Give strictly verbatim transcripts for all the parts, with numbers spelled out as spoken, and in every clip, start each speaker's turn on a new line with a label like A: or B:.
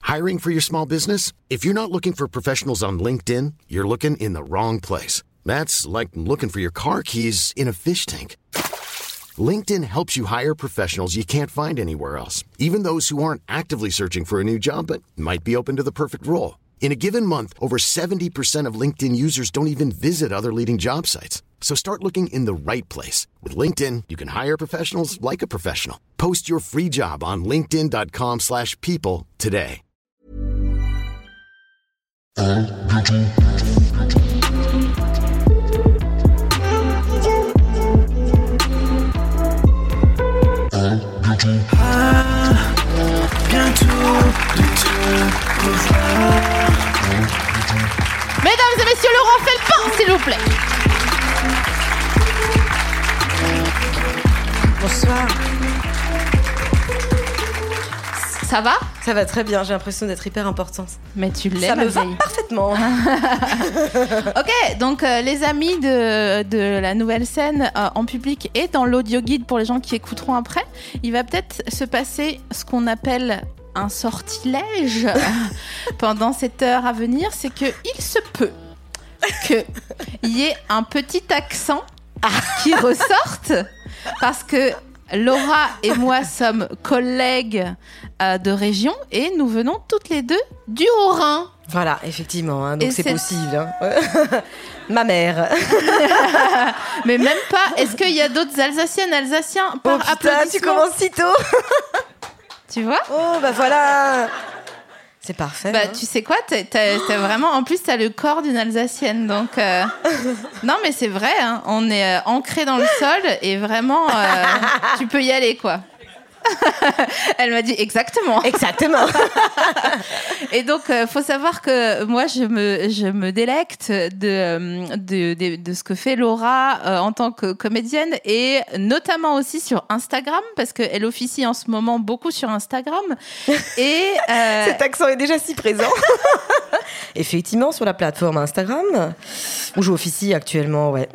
A: Hiring for your small business? If you're not looking for professionals on LinkedIn, you're looking in the wrong place. That's like looking for your car keys in a fish tank. LinkedIn helps you hire professionals you can't find anywhere else, even those who aren't actively searching for a new job but might be open to the perfect role. In a given month, over seventy percent of LinkedIn users don't even visit other leading job sites. So start looking in the right place. With LinkedIn, you can hire professionals like a professional. Post your free job on linkedin.com slash people today.
B: Ah, bientôt de te revoir.
C: Mesdames et messieurs, Laurent Felpin, s'il vous plaît.
D: Bonsoir.
C: Ça va ?
D: Ça va très bien, j'ai l'impression d'être hyper importante.
C: Mais tu l'es,
D: Ça
C: ma
D: me va
C: vieille.
D: parfaitement.
C: Ok, donc euh, les amis de, de la nouvelle scène euh, en public et dans l'audio guide pour les gens qui écouteront après, il va peut-être se passer ce qu'on appelle un sortilège pendant cette heure à venir. C'est que il se peut qu'il y ait un petit accent qui ressorte parce que Laura et moi sommes collègues euh, de région et nous venons toutes les deux du Haut-Rhin.
D: Voilà, effectivement, hein, donc
C: Et
D: c'est,
C: c'est-
D: possible. Hein. Ma mère.
C: Mais même pas. Est-ce qu'il y a d'autres Alsaciennes, Alsaciens par
D: Oh putain,
C: applaudissement
D: tu commences si tôt.
C: Tu vois ?
D: Oh bah voilà. C'est parfait.
C: Bah,
D: hein.
C: tu sais quoi, t'as, t'as, t'as vraiment, en plus, t'as le corps d'une Alsacienne, donc euh... non, mais c'est vrai, hein, on est euh, ancré dans le sol et vraiment, euh, tu peux y aller, quoi. Elle m'a dit exactement.
D: Exactement.
C: Et donc, euh, faut savoir que moi, je me, je me délecte de, de, de, de ce que fait Laura euh, en tant que comédienne et notamment aussi sur Instagram parce qu'elle officie en ce moment beaucoup sur Instagram. Et euh,
D: Cet accent est déjà si présent. Effectivement, sur la plateforme Instagram, où j'officie actuellement, ouais.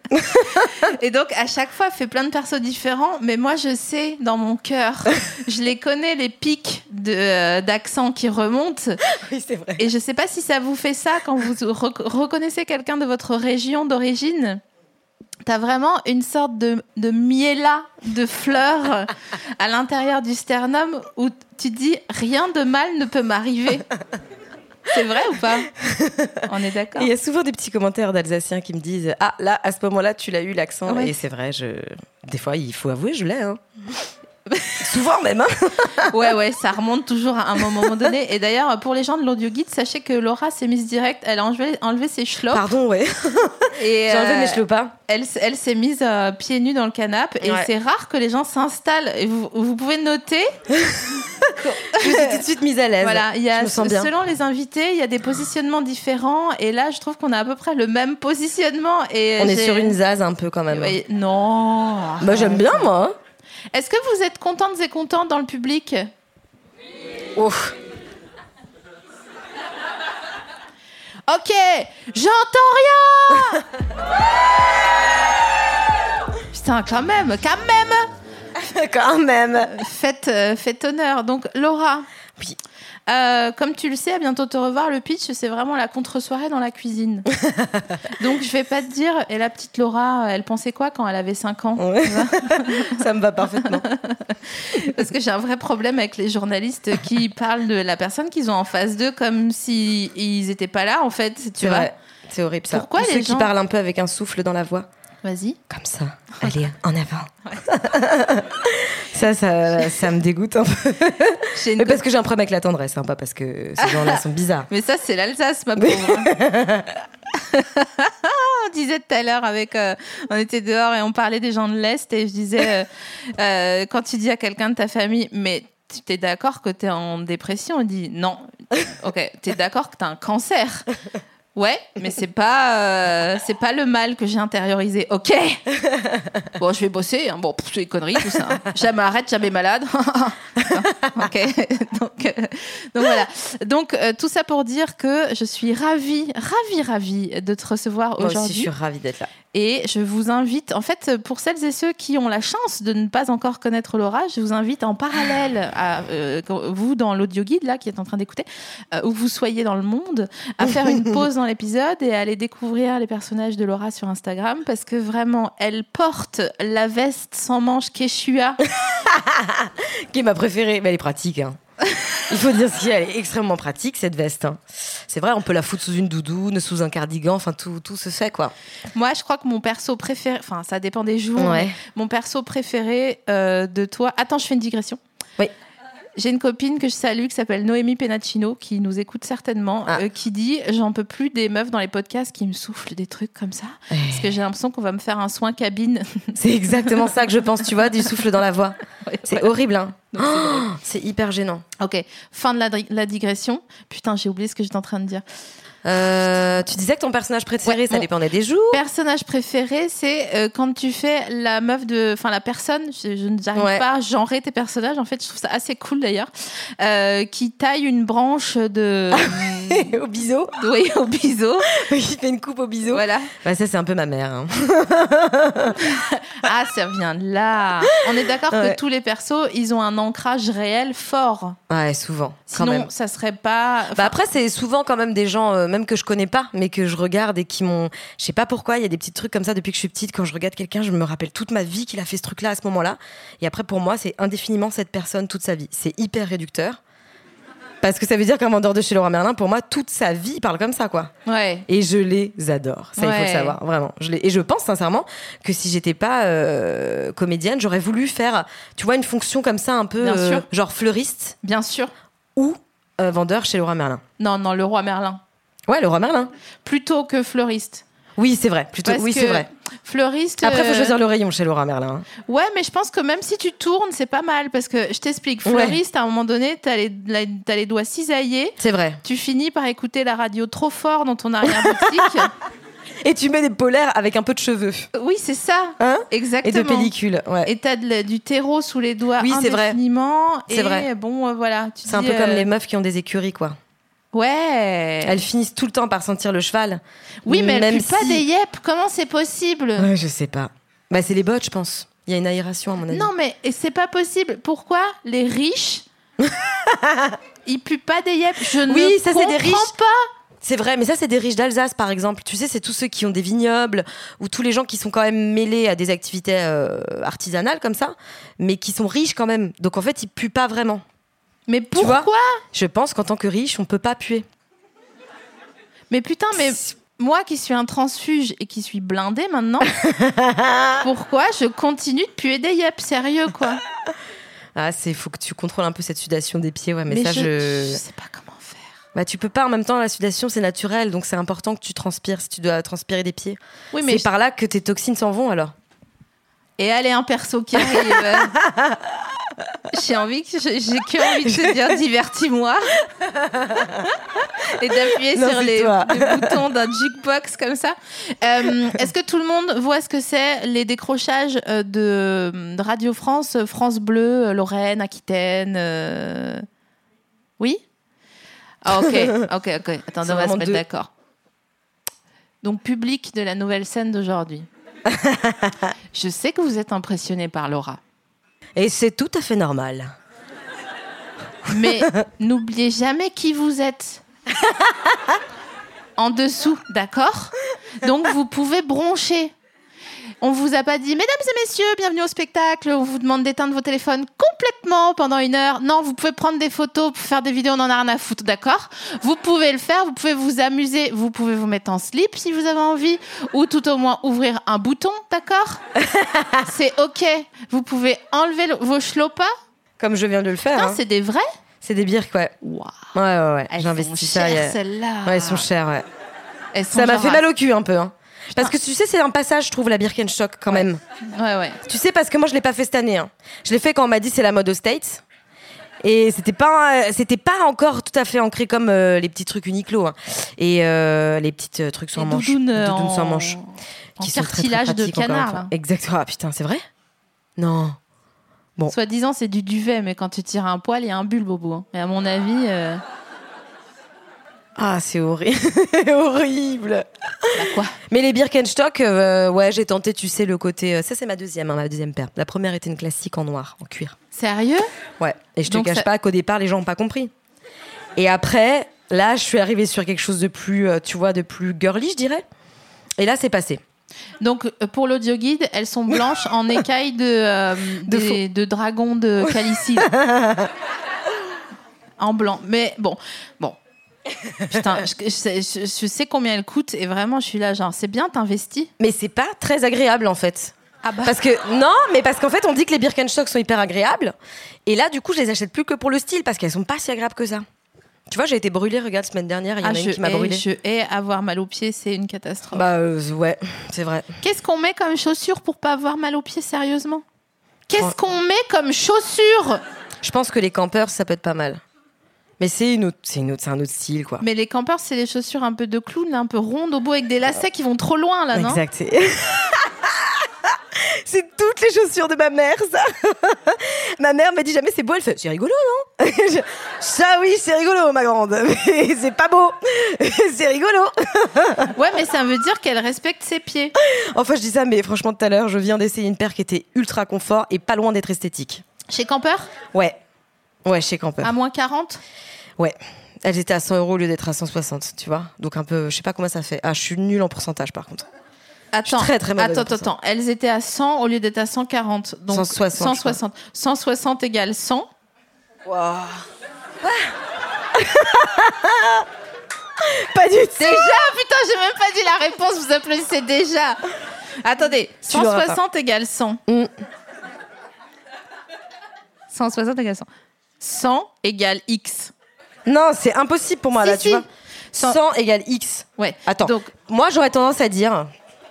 C: Et donc, à chaque fois, elle fait plein de persos différents. Mais moi, je sais, dans mon cœur, je les connais, les pics de, euh, d'accent qui remontent.
D: Oui, c'est vrai.
C: Et je sais pas si ça vous fait ça quand vous rec- reconnaissez quelqu'un de votre région d'origine. T'as vraiment une sorte de, de miella de fleurs à l'intérieur du sternum où tu te dis « rien de mal ne peut m'arriver ». C'est vrai ou pas ? On est d'accord.
D: Et il y a souvent des petits commentaires d'Alsaciens qui me disent « Ah, là, à ce moment-là, tu l'as eu, l'accent.
C: Ouais. »
D: Et c'est vrai, je... des fois, il faut avouer, je l'ai. Hein. Souvent même. Hein.
C: Ouais, ouais, ça remonte toujours à un moment donné. Et d'ailleurs, pour les gens de l'audio guide, sachez que Laura s'est mise direct. Elle a enlevé, enlevé ses chlops.
D: Pardon, ouais.
C: Et,
D: J'ai enlevé
C: euh,
D: mes chlopas.
C: Elle, elle s'est mise euh, pieds nus dans le canapé. Et
D: Ouais.
C: c'est rare que les gens s'installent. Et vous, vous pouvez noter.
D: Je me suis tout de suite mise à l'aise.
C: Voilà, il y a,
D: je me sens bien.
C: selon les invités, il y a des positionnements différents. Et là, je trouve qu'on a à peu près le même positionnement. Et
D: On est
C: j'ai-
D: sur une zaz un peu quand même.
C: Ouais, non.
D: Bah, j'aime bien, moi.
C: Est-ce que vous êtes contentes et contents dans le public ?
D: Ouf.
C: Ok, j'entends rien. Putain, quand même, quand même.
D: Quand même.
C: Faites, euh, faites honneur. Donc, Laura.
D: Oui.
C: Euh, comme tu le sais, à bientôt te revoir, le pitch, c'est vraiment la contre-soirée dans la cuisine. Donc, je vais pas te dire, et la petite Laura, elle pensait quoi quand elle avait cinq ans ?
D: Ouais. Ça me va parfaitement.
C: Parce que j'ai un vrai problème avec les journalistes qui parlent de la personne qu'ils ont en face d'eux comme s'ils étaient pas là, en fait. Tu
D: C'est
C: vois.
D: vrai. C'est horrible ça.
C: Pourquoi
D: Ou
C: les
D: ceux
C: gens-
D: qui parlent un peu avec un souffle dans la voix.
C: Vas-y.
D: Comme ça. Allez, en avant. ça, ça, ça me dégoûte un peu.
C: J'ai une
D: Mais parce que j'ai un problème avec la tendresse, hein, pas parce que ces gens-là sont bizarres.
C: Mais ça, c'est l'Alsace, ma pauvre. On disait tout à l'heure, avec, euh, on était dehors et on parlait des gens de l'Est et je disais, euh, euh, quand tu dis à quelqu'un de ta famille, mais tu es d'accord que tu es en dépression ? On dit non. Ok, tu es d'accord que tu as un cancer ? Ouais, mais c'est pas, euh, c'est pas le mal que j'ai intériorisé. Ok. Bon, je vais bosser. Hein. Bon, pff, c'est des conneries tout ça. Jamais arrête, jamais malade. Non, ok. Donc, euh, donc voilà. Donc euh, tout ça pour dire que je suis ravie, ravie, ravie de te recevoir
D: Moi
C: aujourd'hui.
D: aussi, je suis ravie d'être là.
C: Et je vous invite, en fait, pour celles et ceux qui ont la chance de ne pas encore connaître Laura, je vous invite en parallèle à euh, vous dans l'audio guide là qui est en train d'écouter, euh, où vous soyez dans le monde, à faire une pause dans l'épisode et à aller découvrir les personnages de Laura sur Instagram, parce que vraiment, elle porte la veste sans manches Quechua.
D: Qui est ma préférée. Mais elle est pratique, hein. Il faut dire ce qu'il y a, elle est extrêmement pratique cette veste, hein. C'est vrai, on peut la foutre sous une doudoune, sous un cardigan, enfin tout, tout se fait quoi.
C: Moi, je crois que mon perso préféré, enfin ça dépend des jours,
D: Ouais.
C: mais mon perso préféré euh, de toi. Attends, je fais une digression.
D: Oui.
C: J'ai une copine que je salue qui s'appelle Noémie Penaccino, qui nous écoute certainement,
D: Ah.
C: euh, qui dit « J'en peux plus des meufs dans les podcasts qui me soufflent des trucs comme ça,
D: Ouais.
C: parce que j'ai l'impression qu'on va me faire un soin cabine.
D: C'est exactement ça que je pense, tu vois, du souffle dans la voix. » C'est
C: Voilà.
D: horrible, hein.
C: Donc, c'est drôle.
D: Oh, c'est hyper gênant.
C: Ok, fin de la, dri- la digression. Putain, j'ai oublié ce que j'étais en train de dire.
D: Euh, tu disais que ton personnage préféré,
C: Ouais,
D: ça
C: mon-
D: dépendait des jours.
C: Personnage préféré, c'est euh, quand tu fais la meuf de, enfin la personne. Je, je n'arrive
D: Ouais.
C: pas à genrer tes personnages. En fait, je trouve ça assez cool d'ailleurs, euh, qui taille une branche de,
D: Au biseau.
C: oui, au biseau.
D: Il fait une coupe au biseau.
C: Voilà.
D: Bah, ça, c'est un peu ma mère, hein.
C: Ah, ça vient de là. On est d'accord
D: Ouais.
C: que tous les persos, ils ont un ancrage réel fort.
D: Ouais, souvent. Quand
C: Sinon,
D: même.
C: ça serait pas.
D: Bah après, c'est souvent quand même des gens, euh, même que je connais pas, mais que je regarde et qui m'ont. Je sais pas pourquoi, il y a des petits trucs comme ça depuis que je suis petite. Quand je regarde quelqu'un, je me rappelle toute ma vie qu'il a fait ce truc-là à ce moment-là. Et après, pour moi, c'est indéfiniment cette personne toute sa vie. C'est hyper réducteur. Parce que ça veut dire qu'un vendeur de chez Leroy Merlin, pour moi, toute sa vie, il parle comme ça, quoi.
C: Ouais.
D: Et je les adore. Ça, il faut
C: Ouais.
D: le savoir, vraiment. Je les... Et je pense sincèrement que si j'étais pas euh, comédienne, j'aurais voulu faire, tu vois, une fonction comme ça, un peu
C: Bien
D: euh,
C: sûr.
D: genre fleuriste
C: Bien sûr.
D: ou euh, vendeur chez Leroy Merlin.
C: Non, non, le roi Merlin.
D: Ouais, Leroy Merlin.
C: Plutôt que fleuriste.
D: Oui, c'est vrai. Plutôt.
C: Parce
D: oui,
C: que
D: c'est vrai.
C: Fleuriste.
D: Après, faut
C: euh,
D: choisir le rayon chez Leroy Merlin.
C: Ouais, mais je pense que même si tu tournes, c'est pas mal. Parce que je t'explique, fleuriste, à un moment donné, t'as les, la- t'as les doigts cisaillés.
D: C'est vrai.
C: Tu finis par écouter la radio trop fort dans ton arrière-boutique.
D: Et tu mets des polaires avec un peu de cheveux.
C: Oui, c'est ça.
D: Hein
C: Exactement.
D: Et de pellicule. Ouais.
C: Et t'as de la- du terreau sous les doigts
D: Oui, c'est vrai.
C: indéfiniment.
D: C'est
C: et
D: vrai.
C: bon, euh, voilà. tu
D: C'est un
C: dis,
D: peu comme
C: euh,
D: les meufs qui ont des écuries, quoi.
C: Ouais.
D: Elles finissent tout le temps par sentir le cheval.
C: Oui, mais elles
D: même
C: puent pas
D: si-
C: des yep. Comment c'est possible?
D: Ouais, je sais pas. Bah, c'est les bottes, je pense. Il y a une aération, à mon avis.
C: Non, mais et c'est pas possible. Pourquoi les riches, ils puent pas des yep? Je ne
D: Oui, ça, c'est
C: comprends
D: des riches.
C: pas.
D: C'est vrai, mais ça, c'est des riches d'Alsace, par exemple. Tu sais, c'est tous ceux qui ont des vignobles ou tous les gens qui sont quand même mêlés à des activités euh, artisanales comme ça, mais qui sont riches quand même. Donc, en fait, ils puent pas vraiment.
C: Mais
D: Tu vois
C: pourquoi?
D: Je pense qu'en tant que riche, on peut pas puer.
C: Mais putain, mais moi qui suis un transfuge et qui suis blindée maintenant, pourquoi je continue de puer des yep? Sérieux, quoi.
D: Ah, c'est faut que tu contrôles un peu cette sudation des pieds, ouais. Mais,
C: Mais
D: ça,
C: je,
D: je...
C: je sais pas comment faire.
D: Bah, tu peux pas. En même temps, la sudation, c'est naturel, donc c'est important que tu transpires si tu dois transpirer des pieds.
C: Oui, mais
D: C'est
C: je-
D: par là que tes toxines s'en vont, alors.
C: Et allez, un perso qui arrive. J'ai envie que j'ai j'ai que envie de te dire divertis-moi et d'appuyer
D: Non,
C: sur
D: c'est
C: les,
D: toi.
C: les boutons d'un jukebox comme ça. Euh, Est-ce que tout le monde voit ce que c'est les décrochages euh, de, de Radio France, France Bleu, euh, Lorraine, Aquitaine euh... Oui. Ah, ok, ok, ok. Attends,
D: C'est
C: on va se
D: vraiment
C: mettre
D: deux.
C: d'accord. Donc, public de la nouvelle scène d'aujourd'hui. Je sais que vous êtes impressionné par Laura.
D: Et c'est tout à fait normal.
C: Mais n'oubliez jamais qui vous êtes. En dessous, d'accord? Donc vous pouvez broncher. On vous a pas dit, mesdames et messieurs, bienvenue au spectacle. On vous demande d'éteindre vos téléphones complètement pendant une heure. Non, vous pouvez prendre des photos pour faire des vidéos, on en a rien à foutre, d'accord? Vous pouvez le faire, vous pouvez vous amuser, vous pouvez vous mettre en slip si vous avez envie, ou tout au moins ouvrir un bouton, d'accord? C'est ok. Vous pouvez enlever le- vos chlopas.
D: Comme je viens de le faire.
C: Non,
D: hein.
C: c'est des vrais.
D: C'est des birks, ouais.
C: Waouh.
D: Ouais, ouais, ouais.
C: Elles
D: J'ai
C: sont
D: investi ça. il y
C: chères,
D: a-
C: celles-là.
D: Ouais, elles sont chères, ouais.
C: Elles sont
D: Ça m'a
C: genre
D: fait
C: à-
D: mal au cul un peu, hein. Parce que tu sais, c'est un passage, je trouve, la Birkenstock quand même.
C: Ouais, ouais.
D: Tu sais, parce que moi, je l'ai pas fait cette année. hein. Je l'ai fait quand on m'a dit c'est la mode aux States. Et c'était pas, euh, c'était pas encore tout à fait ancré comme euh, les petits trucs Uniqlo. hein. Et euh, les petits euh, trucs sans
C: Les
D: manches.
C: doudounes, euh,
D: Doudounes sans
C: en-
D: manches.
C: en
D: Qui sont très, très
C: cartilage de
D: pratiques, encore une
C: canard,
D: fois.
C: là.
D: Exactement. Ah putain, c'est vrai? Non. Bon.
C: Soi-disant, c'est du duvet, mais quand tu tires un poil, il y a un bulbe au bout. hein. Et à mon avis. euh,
D: Ah, c'est horrible. horrible.
C: Bah quoi?
D: Mais les Birkenstock, euh, ouais, j'ai tenté, tu sais, le côté... euh, ça, c'est ma deuxième, hein, ma deuxième paire. La première était une classique en noir, en cuir.
C: Sérieux?
D: Ouais, et je te
C: Donc
D: cache
C: ça-
D: pas qu'au départ, les gens n'ont pas compris. Et après, là, je suis arrivée sur quelque chose de plus, euh, tu vois, de plus girly, je dirais. Et là, c'est passé.
C: Donc, euh, pour l'audio guide, elles sont blanches en écailles de, euh,
D: De
C: des- de dragon de Calicie. En blanc. Mais bon, bon. Putain, je, je sais, je- je sais combien elles coûtent et vraiment, je suis là, genre, c'est bien, t'investis.
D: Mais c'est pas très agréable, en fait.
C: Ah bah.
D: Parce que, non, mais parce qu'en fait, on dit que les Birkenstock sont hyper agréables. Et là, du coup, je les achète plus que pour le style, parce qu'elles sont pas si agréables que ça. Tu vois, j'ai été brûlée, regarde, semaine dernière, il y en
C: Ah,
D: a
C: je
D: une qui m'a
C: hais,
D: brûlée.
C: je hais avoir mal aux pieds, c'est une catastrophe.
D: Bah, euh, ouais, c'est vrai.
C: Qu'est-ce qu'on met comme chaussures pour pas avoir mal aux pieds, sérieusement? Qu'est-ce
D: Ouais.
C: qu'on met comme chaussures?
D: Je pense que les campers, ça peut être pas mal. Mais c'est une autre, c'est une autre, c'est un autre style, quoi.
C: Mais les campers, c'est les chaussures un peu de clown, là, un peu rondes au bout avec des lacets qui vont trop loin, là, non?
D: Exact. C'est... c'est toutes les chaussures de ma mère, ça. Ma mère me dit jamais c'est beau. Elle fait c'est rigolo, non? Je- Ça oui, c'est rigolo, ma grande. Mais c'est pas beau. C'est rigolo.
C: Ouais, mais ça veut dire qu'elle respecte ses pieds.
D: Enfin, je dis ça, mais franchement, tout à l'heure, je viens d'essayer une paire qui était ultra confort et pas loin d'être esthétique.
C: Chez Camper,
D: Ouais. Ouais, chez Camper.
C: à moins quarante.
D: Ouais. Elles étaient à cent euros au lieu d'être à cent soixante, tu vois. Donc un peu, je sais pas comment ça fait. Ah, je suis nulle en pourcentage, par contre.
C: Attends,
D: très, très mauvaise
C: attends,
D: en pour ça.
C: attends. Elles étaient à cent au lieu d'être à cent quarante. Donc
D: cent soixante,
C: cent
D: je crois.
C: soixante. cent soixante égale cent.
D: Pas du tout.
C: Déjà, putain, j'ai même pas dit la réponse, vous applaudissez déjà. Attendez,
D: Tu l'auras
C: cent soixante égale cent.
D: Mm.
C: cent soixante égale cent. cent égale X.
D: Non, c'est impossible pour moi,
C: Si,
D: là,
C: si.
D: tu vois.
C: cent.
D: cent égale X.
C: Ouais.
D: Attends,
C: Donc,
D: moi, j'aurais tendance à dire...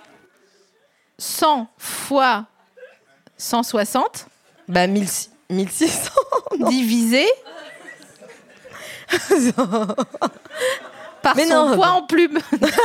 C: cent fois cent soixante
D: Bah, mille, mille six cents. Non.
C: divisé par
D: Mais
C: son
D: non.
C: poids en plume.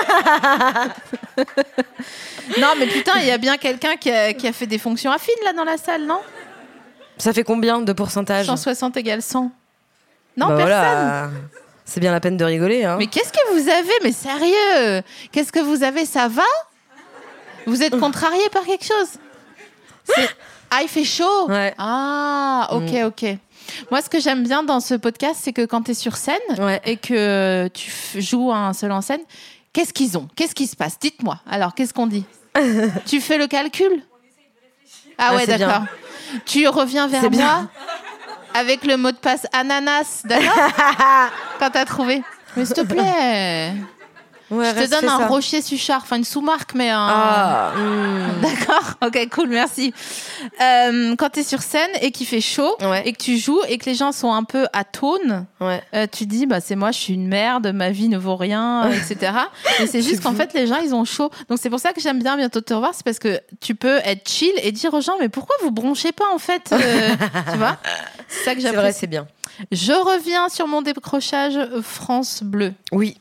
C: Non, mais putain, il y a bien quelqu'un qui a, qui a fait des fonctions affines là dans la salle, non?
D: Ça fait combien de pourcentage?
C: cent soixante égale cent. Non,
D: Bah
C: personne.
D: voilà. C'est bien la peine de rigoler, hein.
C: Mais qu'est-ce que vous avez? Mais sérieux, qu'est-ce que vous avez? Ça va? Vous êtes contrarié par quelque chose? C'est- Ah, il fait chaud?
D: Ouais.
C: Ah, ok,
D: Mm.
C: ok. Moi, ce que j'aime bien dans ce podcast, c'est que quand tu es sur scène
D: Ouais.
C: et que tu f- joues un seul en scène, qu'est-ce qu'ils ont? Qu'est-ce qui se passe? Dites-moi. Alors, qu'est-ce qu'on dit? Tu fais le calcul? Ah
D: Ah,
C: ouais,
D: c'est
C: d'accord.
D: bien.
C: Tu reviens vers
D: C'est
C: moi
D: bien.
C: avec le mot de passe ananas, d'accord? Quand t'as trouvé. Mais s'il te plaît,
D: Ouais,
C: je te
D: reste,
C: donne
D: fais
C: un
D: ça.
C: rocher Suchard, enfin une sous-marque, mais un...
D: Ah, hmm.
C: D'accord, ok, cool, merci. Euh, quand t'es sur scène et qu'il fait chaud
D: Ouais.
C: et que tu joues et que les gens sont un peu à tone,
D: Ouais.
C: euh, tu dis bah c'est moi, je suis une merde, ma vie ne vaut rien, euh, et cetera. Et c'est juste qu'en fait les gens ils ont chaud. Donc c'est pour ça que j'aime bien bientôt te revoir, c'est parce que tu peux être chill et dire aux gens mais pourquoi vous bronchez pas en fait, euh, tu vois? C'est ça que
D: C'est vrai,
C: j'apprécie.
D: c'est bien.
C: Je reviens sur mon décrochage euh, France Bleu.
D: Oui.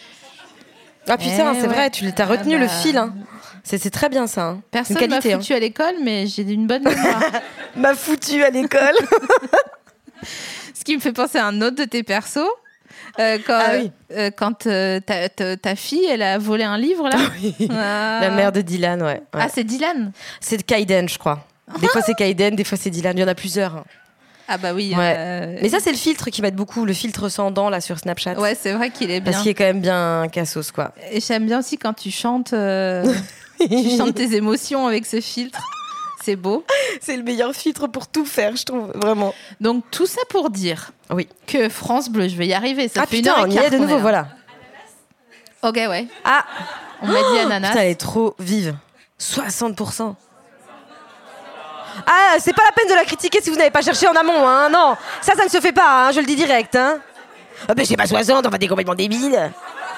D: Ah putain,
C: Eh
D: c'est
C: ouais.
D: vrai, tu t'as retenu
C: Ah
D: le
C: bah.
D: fil. Hein. C'est, c'est très bien ça. Hein.
C: Personne
D: Une
C: m'a
D: qualité.
C: foutu à l'école, mais j'ai une bonne mémoire.
D: Hein. M'a foutu à l'école.
C: Ce qui me fait penser à un autre de tes persos. Euh, quand
D: Ah oui.
C: euh, quand euh, ta, ta- ta fille, elle a volé un livre, là. Ah.
D: La mère de Dylan, ouais. ouais.
C: Ah, c'est Dylan.
D: C'est de Kaiden, je crois. Des fois c'est Kaiden, des fois c'est Dylan. Il y en a plusieurs. hein.
C: Ah bah oui.
D: Ouais.
C: euh,
D: Mais ça, c'est le filtre qui m'aide beaucoup, le filtre sans dents là sur Snapchat.
C: Ouais, c'est vrai qu'il est bien.
D: Parce qu'il est quand même bien cassos, quoi.
C: Et j'aime bien aussi quand tu chantes, euh, tu chantes tes émotions avec ce filtre. C'est beau.
D: C'est le meilleur filtre pour tout faire, je trouve, vraiment.
C: Donc tout ça pour dire
D: Oui.
C: que France Bleu, je vais y arriver. Ça
D: Ah
C: fait
D: putain,
C: une heure
D: on
C: et
D: y
C: quart
D: est de
C: qu'on
D: nouveau,
C: là.
D: voilà.
C: Ok, ouais.
D: Ah,
C: On m'a dit ananas.
D: putain, elle est trop vive. soixante pour cent. Ah, c'est pas la peine de la critiquer si vous n'avez pas cherché en amont, hein. Non, ça, ça ne se fait pas, hein, je le dis direct, hein. Ah ben c'est pas soixante, enfin t'es complètement débile.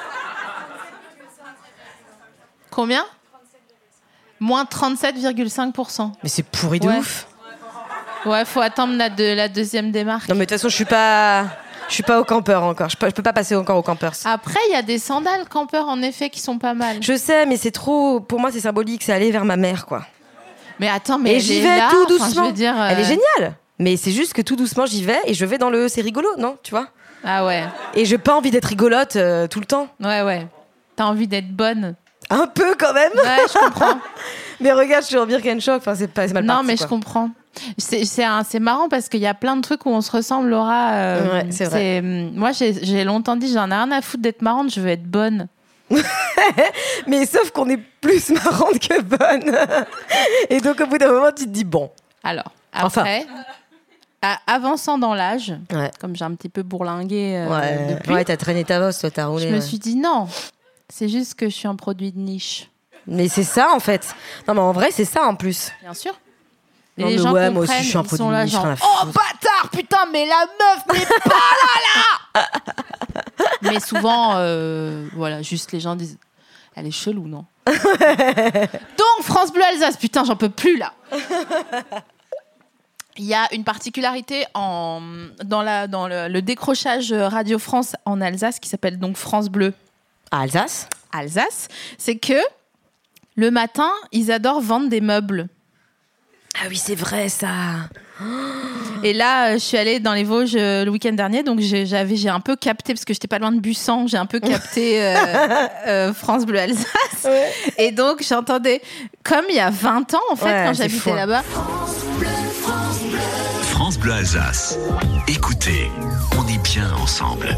C: Combien? Moins trente-sept virgule cinq pour cent.
D: Mais c'est pourri de
C: Ouais.
D: ouf.
C: Ouais, faut attendre la, de, la deuxième démarque.
D: Non mais de toute façon, je suis pas... Je suis pas au campeur encore, je peux, je peux pas passer encore au campeur.
C: Après, il y a des sandales campeurs, en effet, qui sont pas mal.
D: Je sais, mais c'est trop... Pour moi, c'est symbolique, c'est aller vers ma mère, quoi.
C: Mais attends, mais
D: Et
C: elle
D: j'y
C: est
D: vais
C: là,
D: tout
C: enfin,
D: doucement.
C: je veux dire, euh,
D: Elle est géniale. Mais c'est juste que tout doucement, j'y vais et je vais dans le... C'est rigolo, non? Tu vois?
C: Ah ouais.
D: Et j'ai pas envie d'être rigolote euh, tout le temps.
C: Ouais, ouais. T'as envie d'être bonne.
D: Un peu quand même.
C: Ouais, je comprends.
D: Mais regarde, je suis en Birkenstock. Enfin, c'est pas c'est mal
C: non,
D: parti,
C: mais
D: quoi.
C: je comprends. C'est, c'est, un, c'est marrant parce qu'il y a plein de trucs où on se ressemble, Laura. Euh,
D: Ouais, c'est vrai.
C: c'est, moi, j'ai, j'ai longtemps dit, j'en ai rien à foutre d'être marrante, je veux être bonne.
D: Mais sauf qu'on est plus marrante que bonne. Et donc, au bout d'un moment, tu te dis bon.
C: Alors,
D: Enfin.
C: après, à- avançant dans l'âge,
D: Ouais.
C: comme j'ai un petit peu bourlingué euh,
D: Ouais,
C: depuis,
D: ouais, t'as traîné ta bosse, toi, t'as roulé.
C: je me
D: ouais.
C: suis dit non, c'est juste que je suis un produit de niche.
D: Mais c'est ça, en fait. Non, mais en vrai, c'est ça, en plus.
C: Bien sûr.
D: Non,
C: les
D: mais
C: gens
D: ouais, moi aussi,
C: comprennent,
D: je suis un
C: ils
D: produit
C: sont
D: de
C: là
D: niche,
C: genre,
D: rien à
C: oh
D: foutre.
C: bâtard, putain, mais la meuf n'est pas là là. Mais souvent, euh, voilà, juste les gens disent, elle est chelou, non? Donc France Bleu Alsace, putain, j'en peux plus là. Il y a une particularité en, dans, la, dans le, le décrochage Radio France en Alsace qui s'appelle donc France Bleu
D: À Alsace
C: Alsace, c'est que le matin, ils adorent vendre des meubles.
D: Ah oui, c'est vrai, ça.
C: Et là, euh, je suis allée dans les Vosges euh, le week-end dernier, donc j'ai, j'avais, j'ai un peu capté, parce que j'étais pas loin de Bussan, j'ai un peu capté euh, euh, France Bleu Alsace.
D: Ouais.
C: Et donc, j'entendais, comme il y a vingt ans, en fait,
D: Ouais,
C: quand
D: c'est
C: j'habitais
D: fou.
C: là-bas.
E: France Bleu Alsace. Écoutez, on est bien ensemble.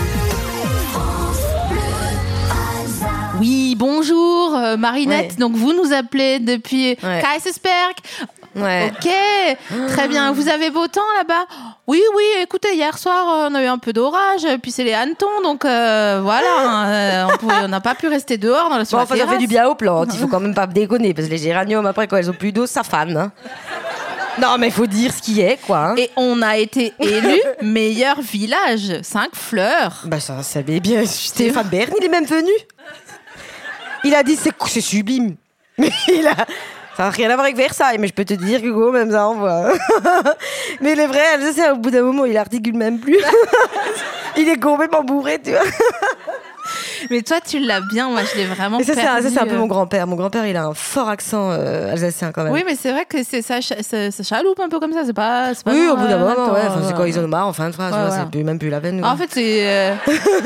C: Oui, bonjour, euh, Marinette.
D: Ouais.
C: Donc, vous nous appelez depuis
D: Ouais.
C: Kaisersberg.
D: Ouais.
C: Ok, très bien. Vous avez beau temps là-bas? Oui, oui, écoutez, hier soir, euh, on a eu un peu d'orage, puis c'est les hannetons, donc euh, voilà, hein, euh, on pouvait- on n'a pas pu rester dehors dans la, sur
D: Bon,
C: la
D: enfin, ça fait
C: terrasse.
D: du bien aux plantes. Il faut quand même pas déconner, parce que les géraniums, après, quand elles ont plus d'eau, ça fane. Hein. Non, mais il faut dire ce qui est, quoi. Hein.
C: Et on a été élu meilleur village, cinq fleurs.
D: Bah, ça, ça va bien. Stéphane Bern, il est même venu. Il a dit, c'est, c'est sublime. Mais il a... Ça n'a rien à voir avec Versailles, mais je peux te dire que gros, même ça envoie. Mais les vrais, je sais, au bout d'un moment, il articule même plus. Il est complètement bourré, tu vois.
C: Mais toi, tu l'as bien, moi, je l'ai vraiment
D: Et ça, c'est un,
C: perdu.
D: ça, c'est un peu
C: euh.
D: mon grand-père. Mon grand-père, il a un fort accent euh, alsacien quand même.
C: Oui, mais c'est vrai que c'est, ça, ça, ça chaloupe un peu comme ça, c'est pas... C'est pas
D: Oui,
C: non,
D: au bout d'un
C: euh,
D: moment,
C: attends,
D: ouais. Enfin, c'est
C: euh,
D: quand ils en ont marre en fin de phrase,
C: Ouais,
D: tu vois,
C: voilà.
D: c'est plus, même plus la peine. quoi.
C: En fait, c'est... euh,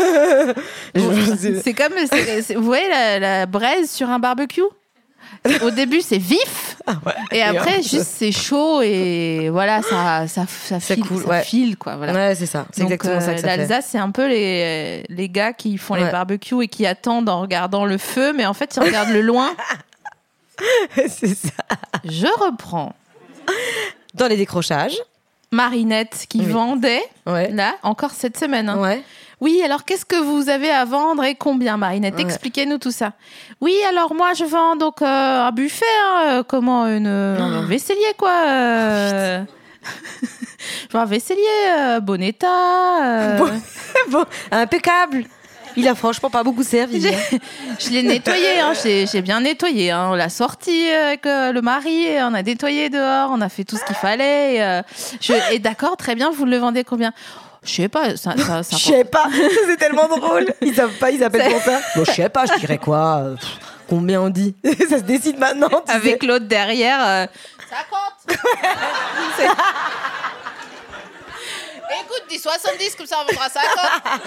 D: Je-
C: c'est comme... c'est- c'est- vous voyez la, la braise sur un barbecue? Au début, c'est vif. Et après,
D: Et
C: juste, c'est chaud et voilà, ça, ça, ça,
D: C'est
C: file,
D: cool,
C: ça
D: ouais.
C: file, quoi. Voilà.
D: Ouais, c'est ça. C'est
C: Donc,
D: exactement ça que
C: euh,
D: ça fait.
C: l'Alsace, c'est un peu les, les gars qui font les
D: Ouais.
C: barbecues et qui attendent en regardant le feu, mais en fait, ils regardent le loin.
D: C'est ça.
C: Je reprends.
D: Dans les décrochages.
C: Marinette qui
D: Oui.
C: vendait,
D: Ouais.
C: là, encore cette semaine. hein.
D: Ouais.
C: Oui, alors qu'est-ce que vous avez à vendre et combien, Marinette?
D: Ouais.
C: Expliquez-nous tout ça. Oui, alors moi, je vends donc euh, un buffet, hein, euh, comment, une, un vaisselier, quoi. euh. Je vends un vaisselier, euh, bon état. euh.
D: Bon, bon, impeccable. Il a franchement pas beaucoup servi.
C: J'ai-
D: hein.
C: Je l'ai nettoyé, hein, j'ai, j'ai bien nettoyé. Hein. On l'a sorti avec euh, le mari, et on a nettoyé dehors, on a fait tout ce qu'il fallait. Et, euh, je, et d'accord, très bien, vous le vendez combien? Je sais pas, ça, ça, ça
D: Je sais pas, c'est tellement drôle. Ils savent pas, ils appellent
C: C'est-
D: pour ça. Bon, je sais pas, je dirais quoi euh, pff, combien on dit? Ça se décide maintenant. Tu
C: avec
D: sais.
C: l'autre derrière. euh, cinquante C'est- Écoute, dis soixante-dix, comme ça on vendra cinquante.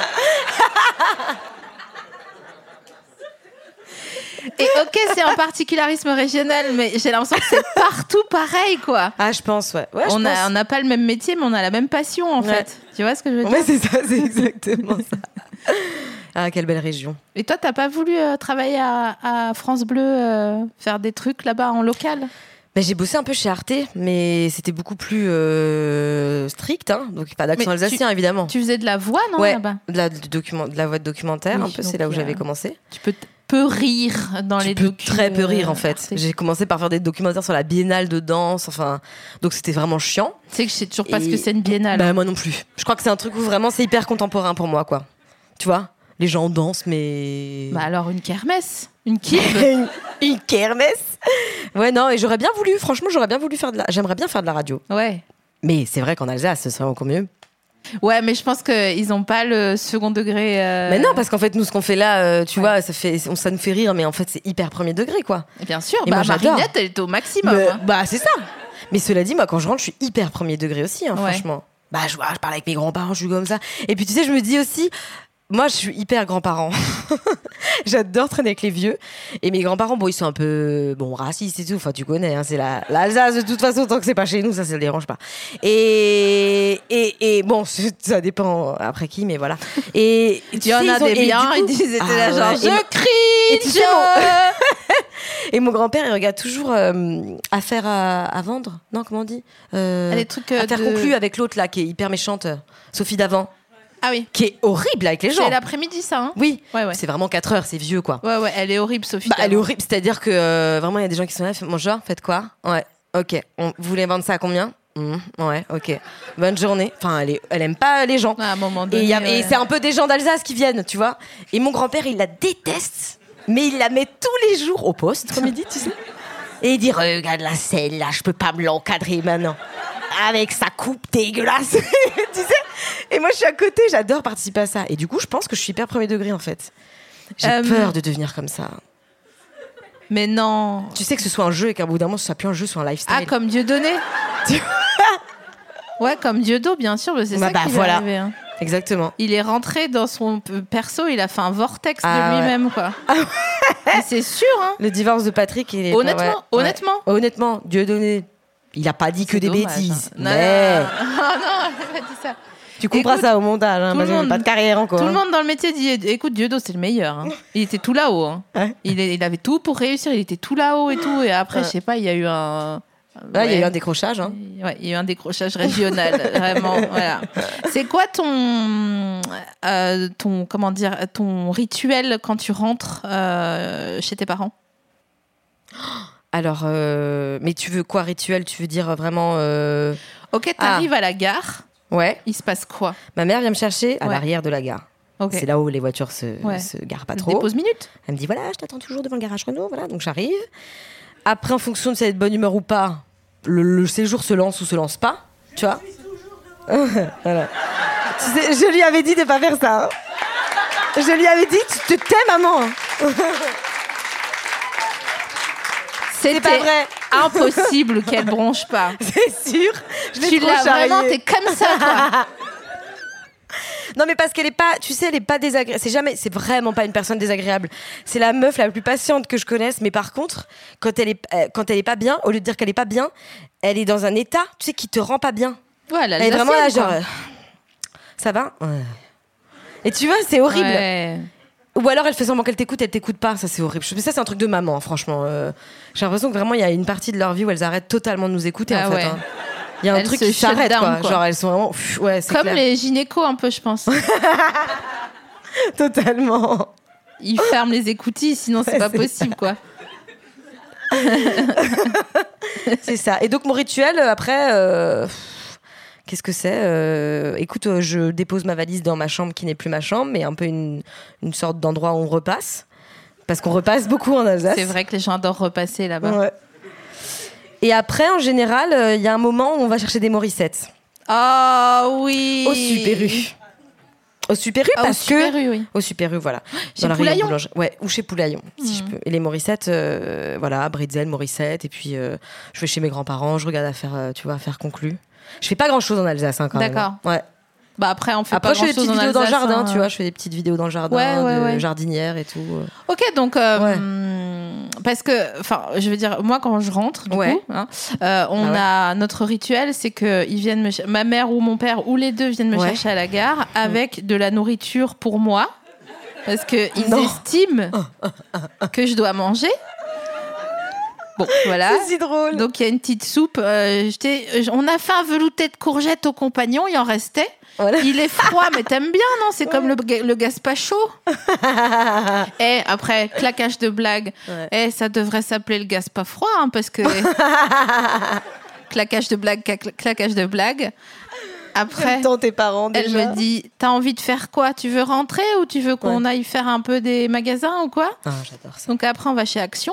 C: Et ok, c'est un particularisme régional, mais j'ai l'impression que c'est partout pareil, quoi.
D: Ah, je pense, ouais. ouais je
C: on
D: pense.
C: a- on n'a pas le même métier, mais on a la même passion, en
D: Ouais.
C: fait. Tu vois ce que je veux dire?
D: Ouais, c'est ça, c'est exactement ça. Ah, quelle belle région.
C: Et toi, t'as pas voulu euh, travailler à, à France Bleu, euh, faire des trucs là-bas en local?
D: Ben, j'ai bossé un peu chez Arte, mais c'était beaucoup plus euh, strict, hein. Donc pas d'accent
C: Mais tu-
D: alsacien évidemment.
C: Tu faisais de la voix, non,
D: ouais,
C: là-bas?
D: de la, du document, de la voix de documentaire,
C: Oui,
D: un peu,
C: donc,
D: c'est là où
C: euh,
D: j'avais commencé.
C: Tu peux, t- peux rire dans
D: Tu
C: les
D: peux
C: documents.
D: très peu rire en fait. J'ai commencé par faire des documentaires sur la biennale de danse, enfin, donc c'était vraiment chiant.
C: Tu sais que je sais toujours pas ce
D: Et-
C: que c'est une biennale.
D: Bah, moi non plus. Je crois que c'est un truc où vraiment c'est hyper contemporain pour moi, quoi. Tu vois, les gens dansent, mais
C: Bah alors une kermesse, une kibb.
D: une, une kermesse. Ouais, non, et j'aurais bien voulu, franchement, j'aurais bien voulu faire de la. J'aimerais bien faire de la radio.
C: Ouais.
D: Mais c'est vrai qu'en Alsace, ce serait encore mieux.
C: Ouais, mais je pense qu'ils n'ont pas le second degré. euh,
D: Mais non, parce qu'en fait, nous, ce qu'on fait là, euh, tu
C: Ouais.
D: vois, ça, fait, on- ça nous fait rire, mais en fait, c'est hyper premier degré, quoi.
C: Bien sûr,
D: Et
C: bah,
D: moi, j'adore.
C: Marinette, elle est au maximum.
D: Mais-
C: hein.
D: bah, c'est ça. Mais cela dit, moi, quand je rentre, je suis hyper premier degré aussi, hein,
C: Ouais.
D: franchement. Bah, je, je parle avec mes grands-parents, je suis comme ça. Et puis, tu sais, je me dis aussi, moi, je suis hyper grand-parent. J'adore traîner avec les vieux. Et mes grands-parents, bon, ils sont un peu bon, racistes et tout. Enfin, tu connais, hein, c'est la, l'Alsace de toute façon, tant que c'est pas chez nous, ça, ça le dérange pas. Et, et, et bon, ça dépend après qui, mais voilà. Et
C: il y en a des biens, ils disaient ah, là, genre, ouais, je
D: et
C: crie,
D: et tu sais, mon... Et mon grand-père, il regarde toujours euh, Affaire à, à vendre. Non, comment on dit euh,
C: Les trucs euh,
D: Affaire
C: de...
D: conclue avec l'autre, là, qui est hyper méchante, Sophie Davant.
C: Ah oui.
D: Qui est horrible avec les gens.
C: C'est l'après-midi, ça, hein.
D: Oui.
C: Ouais, ouais.
D: C'est vraiment quatre heures, c'est vieux, quoi.
C: Ouais, ouais, elle est horrible, Sophie.
D: Bah, elle est horrible, c'est-à-dire que euh, vraiment, il y a des gens qui sont là, mon genre, faites quoi? Ouais, ok. On, vous voulez vendre ça à combien? Mmh, ouais, ok. Bonne journée. Enfin, elle, est, elle aime pas les gens.
C: À un moment donné.
D: Et, y a,
C: ouais.
D: et c'est un peu des gens d'Alsace qui viennent, tu vois. Et mon grand-père, il la déteste, mais il la met tous les jours au poste, comme il dit, tu sais. Et il dit, regarde la celle-là, je peux pas me l'encadrer maintenant. Avec sa coupe dégueulasse. Tu sais. Et moi, je suis à côté, j'adore participer à ça. Et du coup, je pense que je suis hyper premier degré, en fait. J'ai euh... peur de devenir comme ça.
C: Mais non.
D: Tu sais que ce soit un jeu et qu'à bout d'un moment, ce soit plus un jeu, ce soit un lifestyle.
C: Ah, comme Dieudonné. Ouais, comme Dieudo, bien sûr. C'est bah, ça bah, qui voilà. Arrivé, hein.
D: Exactement.
C: Il est rentré dans son perso, il a fait un vortex
D: ah,
C: de lui-même,
D: ouais.
C: quoi. Et c'est sûr, hein.
D: Le divorce de Patrick, il est
C: honnêtement,
D: pas, ouais.
C: honnêtement.
D: Ouais. Honnêtement, Dieudonné, il a pas dit que
C: c'est
D: des
C: dommage,
D: bêtises.
C: hein. Non,
D: mais...
C: non, non, non, elle a pas dit ça.
D: Tu couperas ça au montage, hein, parce que pas de carrière encore.
C: Tout
D: hein.
C: le monde dans le métier dit, écoute, Dieudo, c'est le meilleur. Hein. Il était tout là-haut. Hein. Ouais. Il, est, il avait tout pour réussir, il était tout là-haut et tout. Et après, ouais. je sais pas, il y a eu un...
D: Là, ouais. il y a eu un décrochage. Hein.
C: Ouais, il y a eu un décrochage régional, vraiment. Voilà. C'est quoi ton, euh, ton, comment dire, ton rituel quand tu rentres euh, chez tes parents?
D: Alors, euh, mais tu veux quoi rituel? Tu veux dire vraiment euh...
C: Ok, t'arrives ah. à la gare.
D: Ouais.
C: Il se passe quoi?
D: Ma mère vient me chercher à
C: ouais.
D: l'arrière de la gare. Okay. C'est là où les voitures se,
C: ouais.
D: se garent pas trop.
C: Des pauses minutes.
D: Elle me dit voilà, je t'attends toujours devant le garage Renault. Voilà, donc j'arrive. Après, en fonction de si elle est de bonne humeur ou pas, le, le séjour se lance ou se lance pas. Tu vois. Voilà. Tu sais, je lui avais dit de pas faire ça. Hein. Je lui avais dit tu te tais, maman.
C: C'était
D: pas vrai.
C: Impossible qu'elle bronche pas.
D: C'est sûr. Je
C: tu l'as vraiment, t'es comme ça, toi.
D: Non, mais parce qu'elle est pas, tu sais, elle est pas désagréable. C'est jamais, c'est vraiment pas une personne désagréable. C'est la meuf la plus patiente que je connaisse. Mais par contre, quand elle est, euh, quand elle est pas bien, au lieu de dire qu'elle est pas bien, elle est dans un état, tu sais, qui te rend pas bien.
C: Ouais, elle,
D: elle est vraiment là, genre, euh, ça va. Ouais. Et tu vois, c'est horrible.
C: Ouais.
D: Ou alors elle fait semblant qu'elle t'écoute, elle t'écoute pas, ça c'est horrible. Mais ça c'est un truc de maman, franchement. Euh, j'ai l'impression que vraiment il y a une partie de leur vie où elles arrêtent totalement de nous écouter ah en ouais. fait. Hein. Il y a un
C: elles
D: truc qui s'arrête quoi. quoi. Genre elles sont vraiment, pff, ouais, c'est
C: comme
D: clair.
C: les gynécos un peu, je pense.
D: Totalement.
C: Ils ferment les écoutilles, sinon c'est ouais, pas c'est possible ça. Quoi.
D: C'est ça. Et donc mon rituel après. Euh... Qu'est-ce que c'est euh, Écoute, euh, je dépose ma valise dans ma chambre qui n'est plus ma chambre, mais un peu une, une sorte d'endroit où on repasse. Parce qu'on repasse beaucoup en Alsace.
C: C'est vrai que les gens adorent repasser là-bas.
D: Ouais. Et après, en général, il euh, y a un moment où on va chercher des Morissettes.
C: Ah oh, oui
D: Au Super U. Au Super U,
C: ah,
D: parce
C: au Super U,
D: que...
C: Oui.
D: Au Super U, voilà.
C: Chez Poulaillon.
D: Ouais, ou chez Poulaillon, mmh. si je peux. Et les Morissettes, euh, voilà, bretzel, Morissette. Et puis, euh, je vais chez mes grands-parents, je regarde à faire, euh, tu vois, à faire conclu. Je fais pas grand chose en Alsace hein, quand
C: D'accord.
D: même. Ouais.
C: Bah après on fait
D: après,
C: pas grand chose en Alsace. Après je fais des petites vidéos dans le jardin, hein.
D: tu vois, je fais des petites vidéos dans le jardin,
C: ouais, ouais,
D: de
C: ouais.
D: jardinière et tout.
C: Ok, donc euh,
D: ouais.
C: parce que, enfin, je veux dire, moi quand je rentre, du
D: ouais.
C: coup, hein, euh, on ah ouais. a notre rituel, c'est que ils viennent me, ma mère ou mon père ou les deux viennent me ouais. chercher à la gare avec mmh. de la nourriture pour moi, parce que ils non. estiment que je dois manger. Bon, voilà.
D: C'est si drôle.
C: Donc il y a une petite soupe. Euh, on a fait un velouté de courgettes aux compagnons, il en restait. Voilà. Il est froid, mais t'aimes bien, non? C'est ouais. comme le, le gazpacho. Et après, claquage de blague. Ouais. Et ça devrait s'appeler le gaz pas froid, hein, parce que claquage de blague, claquage de blague. Après,
D: temps, tes parents, déjà.
C: Elle me dit, t'as envie de faire quoi? Tu veux rentrer ou tu veux qu'on ouais. aille faire un peu des magasins ou quoi?
D: Ah, j'adore ça.
C: Donc après, on va chez Action.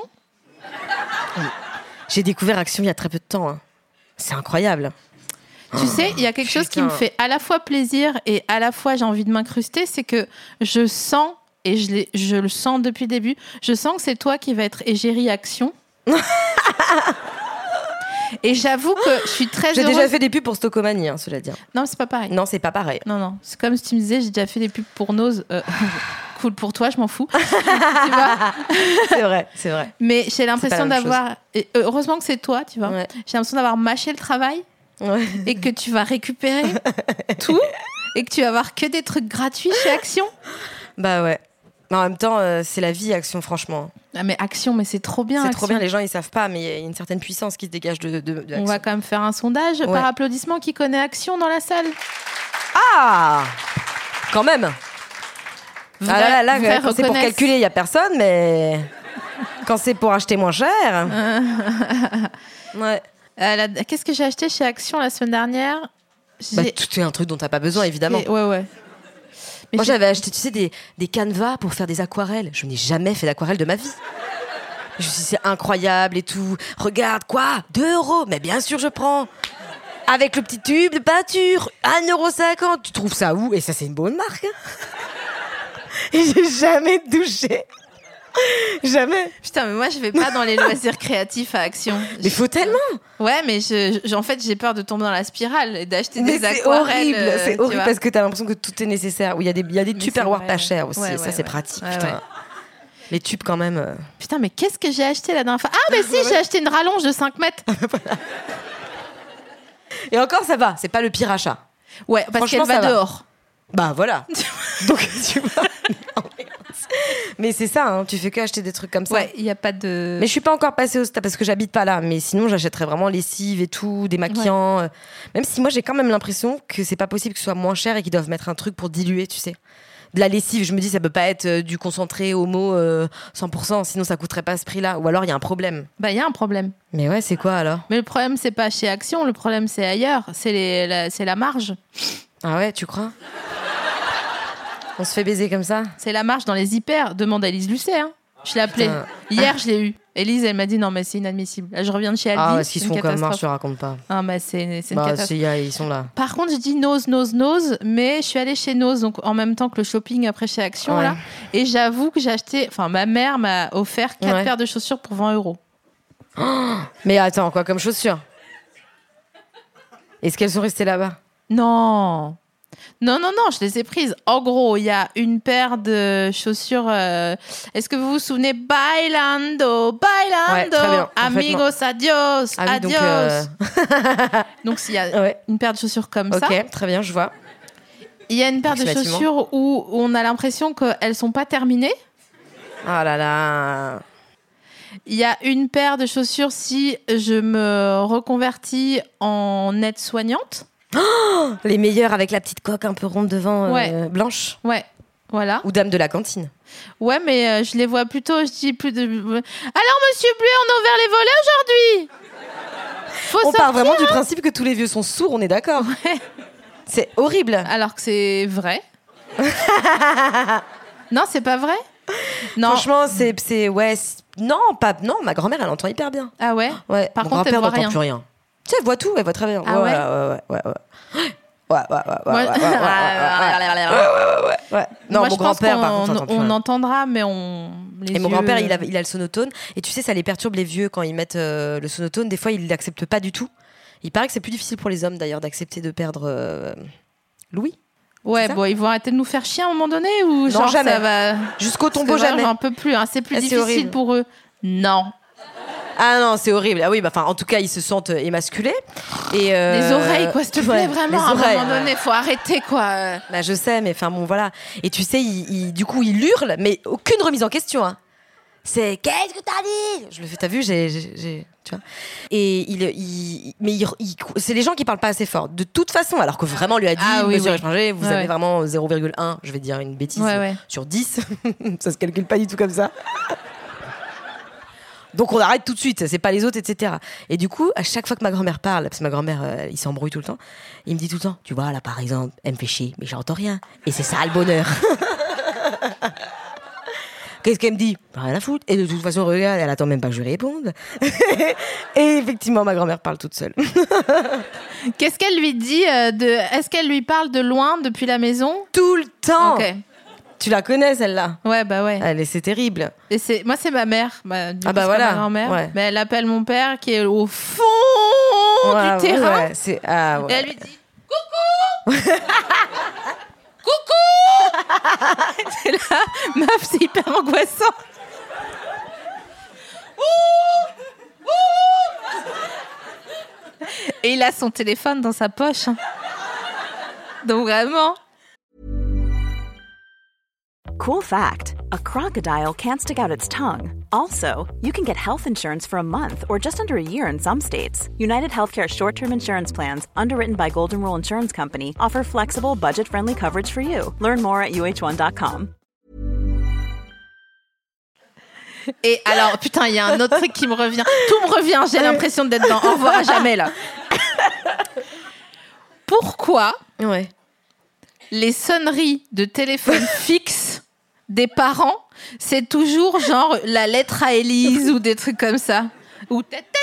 D: J'ai découvert Action il y a très peu de temps. Hein. C'est incroyable.
C: Tu oh, sais, il y a quelque putain. chose qui me fait à la fois plaisir et à la fois j'ai envie de m'incruster, c'est que je sens, et je, je le sens depuis le début, je sens que c'est toi qui vas être égérie Action. Et j'avoue que je suis très
D: J'ai
C: heureuse.
D: déjà fait des pubs pour Stocomanie, hein, cela dit.
C: Non, mais c'est pas pareil.
D: Non, c'est pas pareil.
C: Non, non. C'est comme si tu me disais, j'ai déjà fait des pubs pour Nose. Euh, cool pour toi, je m'en fous. Tu vois.
D: C'est vrai, c'est vrai.
C: Mais j'ai
D: C'est
C: l'impression
D: pas la même
C: d'avoir. et heureusement que c'est toi, tu vois.
D: Ouais.
C: J'ai l'impression d'avoir mâché le travail
D: Ouais.
C: et que tu vas récupérer tout et que tu vas avoir que des trucs gratuits chez Action.
D: Bah ouais. Mais en même temps, euh, c'est la vie, Action, franchement.
C: Ah, mais Action, mais c'est trop bien.
D: C'est
C: Action.
D: trop bien, les gens ils savent pas, mais il y a une certaine puissance qui se dégage de, de, de
C: On
D: Action.
C: va quand même faire un sondage
D: Ouais.
C: par applaudissement qui connaît Action dans la salle.
D: Ah quand même.
C: Vrai-
D: ah là là,
C: vrai
D: quand c'est pour
C: reconnaissent.
D: calculer, il y a personne, mais quand c'est pour acheter moins cher. ouais.
C: Euh, la- Qu'est-ce que j'ai acheté chez Action la semaine dernière?
D: Bah,
C: J'ai-
D: tout est un truc dont t'as pas besoin, évidemment.
C: j'ai- Ouais, ouais. Mais
D: Moi,
C: j'ai-
D: j'avais acheté, tu sais, des, des canevas pour faire des aquarelles. Je n'ai jamais fait d'aquarelle de ma vie. Je me suis dit, c'est incroyable et tout. Regarde, quoi deux euros. Mais bien sûr, je prends. Avec le petit tube de peinture, un euro cinquante. Tu trouves ça où? Et ça, c'est une bonne marque. hein. Et j'ai jamais touché. Jamais.
C: Putain, mais moi, je vais pas dans les loisirs créatifs à Action.
D: Mais faut tellement.
C: Ouais, mais je, je- en fait, j'ai peur de tomber dans la spirale et d'acheter
D: Mais
C: des
D: c'est
C: aquarelles.
D: horrible.
C: euh,
D: C'est
C: tu
D: horrible
C: vois.
D: parce que t'as l'impression que tout est nécessaire. Il y a des, il y a des
C: Mais
D: tupperwares
C: c'est
D: pas
C: vrai.
D: chers aussi.
C: Ouais,
D: et ça,
C: ouais,
D: c'est
C: ouais.
D: pratique.
C: Ouais,
D: putain.
C: ouais.
D: Les tubes, quand même. euh.
C: Putain, mais qu'est-ce que j'ai acheté la dernière fois? Ah, mais si, j'ai acheté une rallonge de cinq mètres.
D: Et encore, ça va. C'est pas le pire achat.
C: Ouais, parce
D: Franchement,
C: qu'elle va,
D: ça va.
C: dehors.
D: Bah voilà. Donc tu vois. Mais c'est ça, hein, tu fais que acheter des trucs comme ça.
C: Ouais, il y a pas de.
D: Mais je suis pas encore passée au stade parce que j'habite pas là. Mais sinon, j'achèterais vraiment lessive et tout, démaquillant. euh, Même si moi, j'ai quand même l'impression que c'est pas possible que ce soit moins cher et qu'ils doivent mettre un truc pour diluer, tu sais. De la lessive, je me dis, ça peut pas être euh, du concentré homo euh, cent pour cent, sinon ça coûterait pas ce prix-là. Ou alors il y a un problème.
C: Bah, il y a un problème.
D: Mais ouais, c'est quoi alors?
C: Mais le problème, c'est pas chez Action, le problème, c'est ailleurs. C'est les- la, c'est la marge.
D: Ah ouais, tu crois? On se fait baiser comme ça?
C: C'est la marge dans les hyper. Demande à Élise Lucet. Hein. Je l'ai appelée.
D: Putain.
C: Hier, je l'ai eu. Élise, elle m'a dit non, mais c'est inadmissible. Là, je reviens de chez Aldi.
D: Ah, ouais, ce qu'ils
C: c'est
D: se
C: une
D: font comme marche,
C: catastrophe.
D: je raconte pas.
C: Ah, mais c'est c'est une
D: Bah,
C: catastrophe.
D: si, y a- ils sont là.
C: Par contre, je dis nose, nose, nose, mais je suis allée chez Nose, donc en même temps que le shopping après chez Action,
D: Ouais.
C: là. Et j'avoue que j'ai acheté, enfin, ma mère m'a offert quatre
D: Ouais.
C: paires de chaussures pour vingt euros.
D: Mais attends, quoi comme chaussures? Est-ce qu'elles sont restées là-bas?
C: Non. Non, non, non, je les ai prises. En gros, il y a une paire de chaussures. euh, Est-ce que vous vous souvenez? Bailando, bailando,
D: Ouais, très bien,
C: amigos, adios,
D: Ah oui,
C: adios.
D: donc, euh,
C: Donc, il y a
D: Ouais.
C: une paire de chaussures comme ça.
D: Ok, très bien, je vois.
C: Il y a une paire de
D: Approximativement.
C: chaussures où on a l'impression qu'elles sont pas terminées.
D: Ah là là.
C: Il y a une paire de chaussures si je me reconvertis en aide-soignante.
D: Les meilleures avec la petite coque un peu ronde devant, euh,
C: Ouais.
D: blanche.
C: Ouais, voilà.
D: Ou dame de la cantine.
C: Ouais, mais euh, je les vois plutôt, je dis plus de... Alors, monsieur Bluet, on a ouvert les volets aujourd'hui. Faut
D: On
C: sortir,
D: part vraiment du principe que tous les vieux sont sourds, on est d'accord?
C: Ouais.
D: C'est horrible.
C: Alors que c'est vrai. Non, c'est pas vrai. Non.
D: Franchement, c'est, c'est ouais, c'est- non, pas, non, ma grand-mère, elle entend hyper bien.
C: Ah ouais.
D: Ouais.
C: Par
D: Mon
C: contre, elle
D: grand-père
C: voit
D: n'entend
C: rien.
D: plus rien. Tu sais, elle voit tout, elle voit très bien.
C: Ah ouais.
D: ouais, ouais, ouais, ouais, ouais. Ouais, ouais, ouais, ouais,
C: Moi-
D: ouais, ouais, ouais, ouais, ouais, ouais, ouais, ouais. Non,
C: Moi,
D: mon
C: je pense
D: grand-père, par
C: qu'on-
D: contre, entend plus
C: on
D: rien.
C: entendra, mais on. les
D: Et mon
C: yeux,
D: grand-père, il a,
C: euh,
D: il a le sonotone. Et tu sais, ça les perturbe les vieux quand ils mettent euh, le sonotone. Des fois, ils l'acceptent pas du tout. Il paraît que c'est plus difficile pour les hommes, d'ailleurs, d'accepter de perdre euh, Louis.
C: Ouais,
D: c'est ça
C: bon, ils vont arrêter de nous faire chier à un moment donné ou genre
D: jamais.
C: ça va.
D: Jusqu'au
C: Parce
D: tombeau,
C: que moi,
D: jamais.
C: J'en peux plus. Hein. C'est plus
D: Ah, c'est
C: difficile
D: horrible.
C: pour eux. Non.
D: Ah non, c'est horrible. Ah oui, bah, enfin, en tout cas, ils se sentent euh, émasculés. Et euh,
C: Les oreilles, quoi, s'il te plaît,
D: ouais,
C: vraiment.
D: les
C: À un
D: oreilles,
C: moment
D: ouais.
C: donné, faut arrêter, quoi.
D: Bah, je sais, mais enfin bon, voilà. Et tu sais, il, il- du coup, il hurle, mais aucune remise en question. Hein. C'est qu'est-ce que t'as dit? Je le fais, t'as vu, j'ai, j'ai, j'ai- tu vois. Et il, il mais il, il- c'est les gens qui parlent pas assez fort. De toute façon, alors que vraiment on lui a dit,
C: Ah oui,
D: Monsieur
C: oui.
D: étranger, vous
C: Ouais,
D: avez
C: ouais.
D: vraiment zéro virgule un, je vais dire une bêtise,
C: Ouais, ouais.
D: sur dix. Ça se calcule pas du tout comme ça. Donc on arrête tout de suite, c'est pas les autres, et cetera. Et du coup, à chaque fois que ma grand-mère parle, parce que ma grand-mère, euh, il s'embrouille tout le temps, il me dit tout le temps, tu vois, là par exemple, elle me fait chier, mais j'entends rien. Et c'est ça le bonheur. Qu'est-ce qu'elle me dit? Rien à foutre. Et de toute façon, regarde, elle attend même pas que je lui réponde. Et effectivement, ma grand-mère parle toute seule.
C: Qu'est-ce qu'elle lui dit euh, de... Est-ce qu'elle lui parle de loin depuis la maison?
D: Tout le temps.
C: Ok.
D: Tu la connais celle-là?
C: Ouais, bah ouais.
D: Elle est, c'est terrible.
C: Et c'est, moi, c'est ma mère. Bah, du
D: Ah
C: coup,
D: bah
C: c'est
D: voilà.
C: ma grand-mère.
D: Ouais.
C: Mais elle appelle mon père qui est au fond
D: Ouais,
C: du terrain.
D: ouais, c'est... Ah, ouais.
C: Et elle lui dit coucou. Coucou. C'est là, meuf, c'est hyper angoissant. Ouh, ouh. Et il a son téléphone dans sa poche. Donc vraiment.
F: Cool fact, a crocodile can't stick out its tongue. Also, you can get health insurance for a month or just under a year in some states. United Healthcare short-term insurance plans, underwritten by Golden Rule Insurance Company, offer flexible, budget-friendly coverage for you. Learn more at U H one dot com.
C: Et alors, putain, il y a un autre truc qui me revient. Tout me revient, j'ai l'impression d'être dans Au revoir à jamais, là. Pourquoi
D: Ouais.
C: les sonneries de téléphone fixe des parents, c'est toujours genre la lettre à Élise ou des trucs comme ça. Ou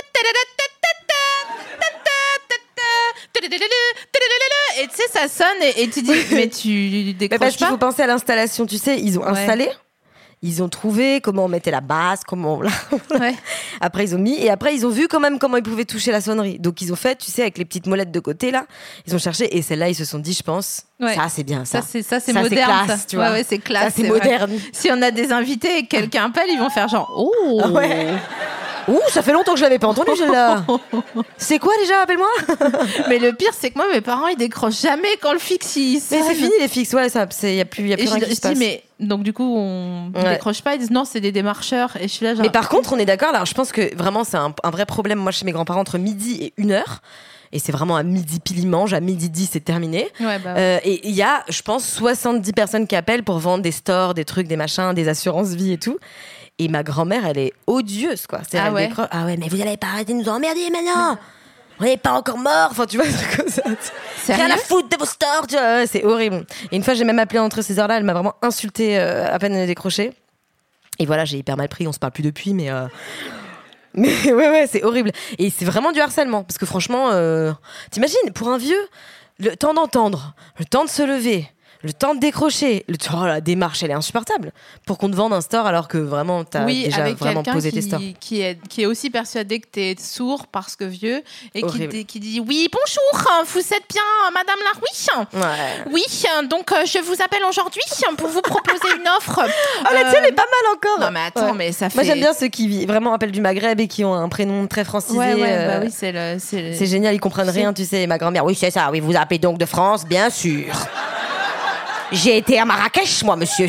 C: et tu sais, ça sonne et, et tu dis, mais tu décroches
D: Mais parce qu'il
C: pas.
D: faut penser à l'installation, tu sais, ils ont
C: Ouais.
D: installé, ils ont trouvé comment on mettait la basse, comment on la...
C: Ouais.
D: Après ils ont mis, et après ils ont vu quand même comment ils pouvaient toucher la sonnerie. Donc ils ont fait, tu sais, avec les petites molettes de côté là, ils ont cherché, et celle-là ils se sont dit, je pense,
C: Ouais.
D: ça c'est bien ça.
C: Ça, c'est, ça, c'est
D: Ça, c'est
C: moderne.
D: classe,
C: ça.
D: tu vois.
C: Ouais, ouais, c'est classe.
D: Ça, c'est
C: vrai.
D: moderne.
C: Si on a des invités et que quelqu'un appelle, ils vont faire genre, oh.
D: Ah ouais. Ouh, ça fait longtemps que je l'avais pas entendu celle-là. C'est quoi déjà, appelle-moi.
C: Mais le pire, c'est que moi, mes parents, ils décrochent jamais quand le fixe, il
D: Mais
C: sonne.
D: c'est fini les fixes, ouais, ça, il y a plus, y a plus
C: Et je,
D: rien
C: je
D: qui se
C: dis,
D: passe.
C: mais donc du coup, on
D: Ouais.
C: décroche pas. Ils disent non, c'est des démarcheurs. Et je suis là, genre.
D: Mais par contre, on est d'accord, là, je pense que vraiment c'est un, un vrai problème, moi chez mes grands-parents, entre midi et une heure. Et c'est vraiment à midi pile ils mangent, à midi dix c'est terminé.
C: Ouais, bah,
D: Euh, et il y a, je pense, soixante-dix personnes qui appellent pour vendre des stores, des trucs, des machins, des assurances vie et tout. Et ma grand-mère, elle est odieuse, quoi. C'est
C: Ah
D: elle
C: ouais.
D: décroche, ah ouais, mais vous allez pas arrêter de nous emmerder maintenant. On n'est pas encore mort. Enfin, tu vois, c'est comme ça.
C: Sérieux
D: Rien à foutre de vos stores, tu vois. Ouais, c'est horrible. Et une fois, j'ai même appelé entre ces heures-là, elle m'a vraiment insultée euh, à peine elle a décroché. Et voilà, j'ai hyper mal pris. On se parle plus depuis, mais. Euh... Mais ouais, ouais, c'est horrible. Et c'est vraiment du harcèlement. Parce que franchement, euh, t'imagines, pour un vieux, le temps d'entendre, le temps de se lever, le temps de décrocher, le... oh, la démarche, elle est insupportable. Pour qu'on te vende un store alors que vraiment, t'as
C: oui,
D: déjà
C: avec
D: vraiment
C: quelqu'un
D: posé tes stores.
C: qui, qui, est, qui est aussi persuadé que t'es sourd parce que vieux et qui,
D: Horrible.
C: t- qui dit oui, bonjour, vous êtes bien Madame Larouille.
D: Ouais.
C: Oui, donc euh, je vous appelle aujourd'hui pour vous proposer une offre.
D: Ah, la tienne est pas mal encore.
C: Non, mais attends,
D: Ouais.
C: mais ça fait.
D: Moi, j'aime bien ceux qui vi- vraiment appellent du Maghreb et qui ont un prénom très francisé.
C: Ouais, ouais,
D: euh,
C: bah oui, c'est le. C'est, le-
D: C'est génial, ils comprennent
C: C'est-
D: rien, tu sais. Et ma grand-mère, oui, c'est ça, oui, vous appelez donc de France, bien sûr. J'ai été à Marrakech, moi, monsieur.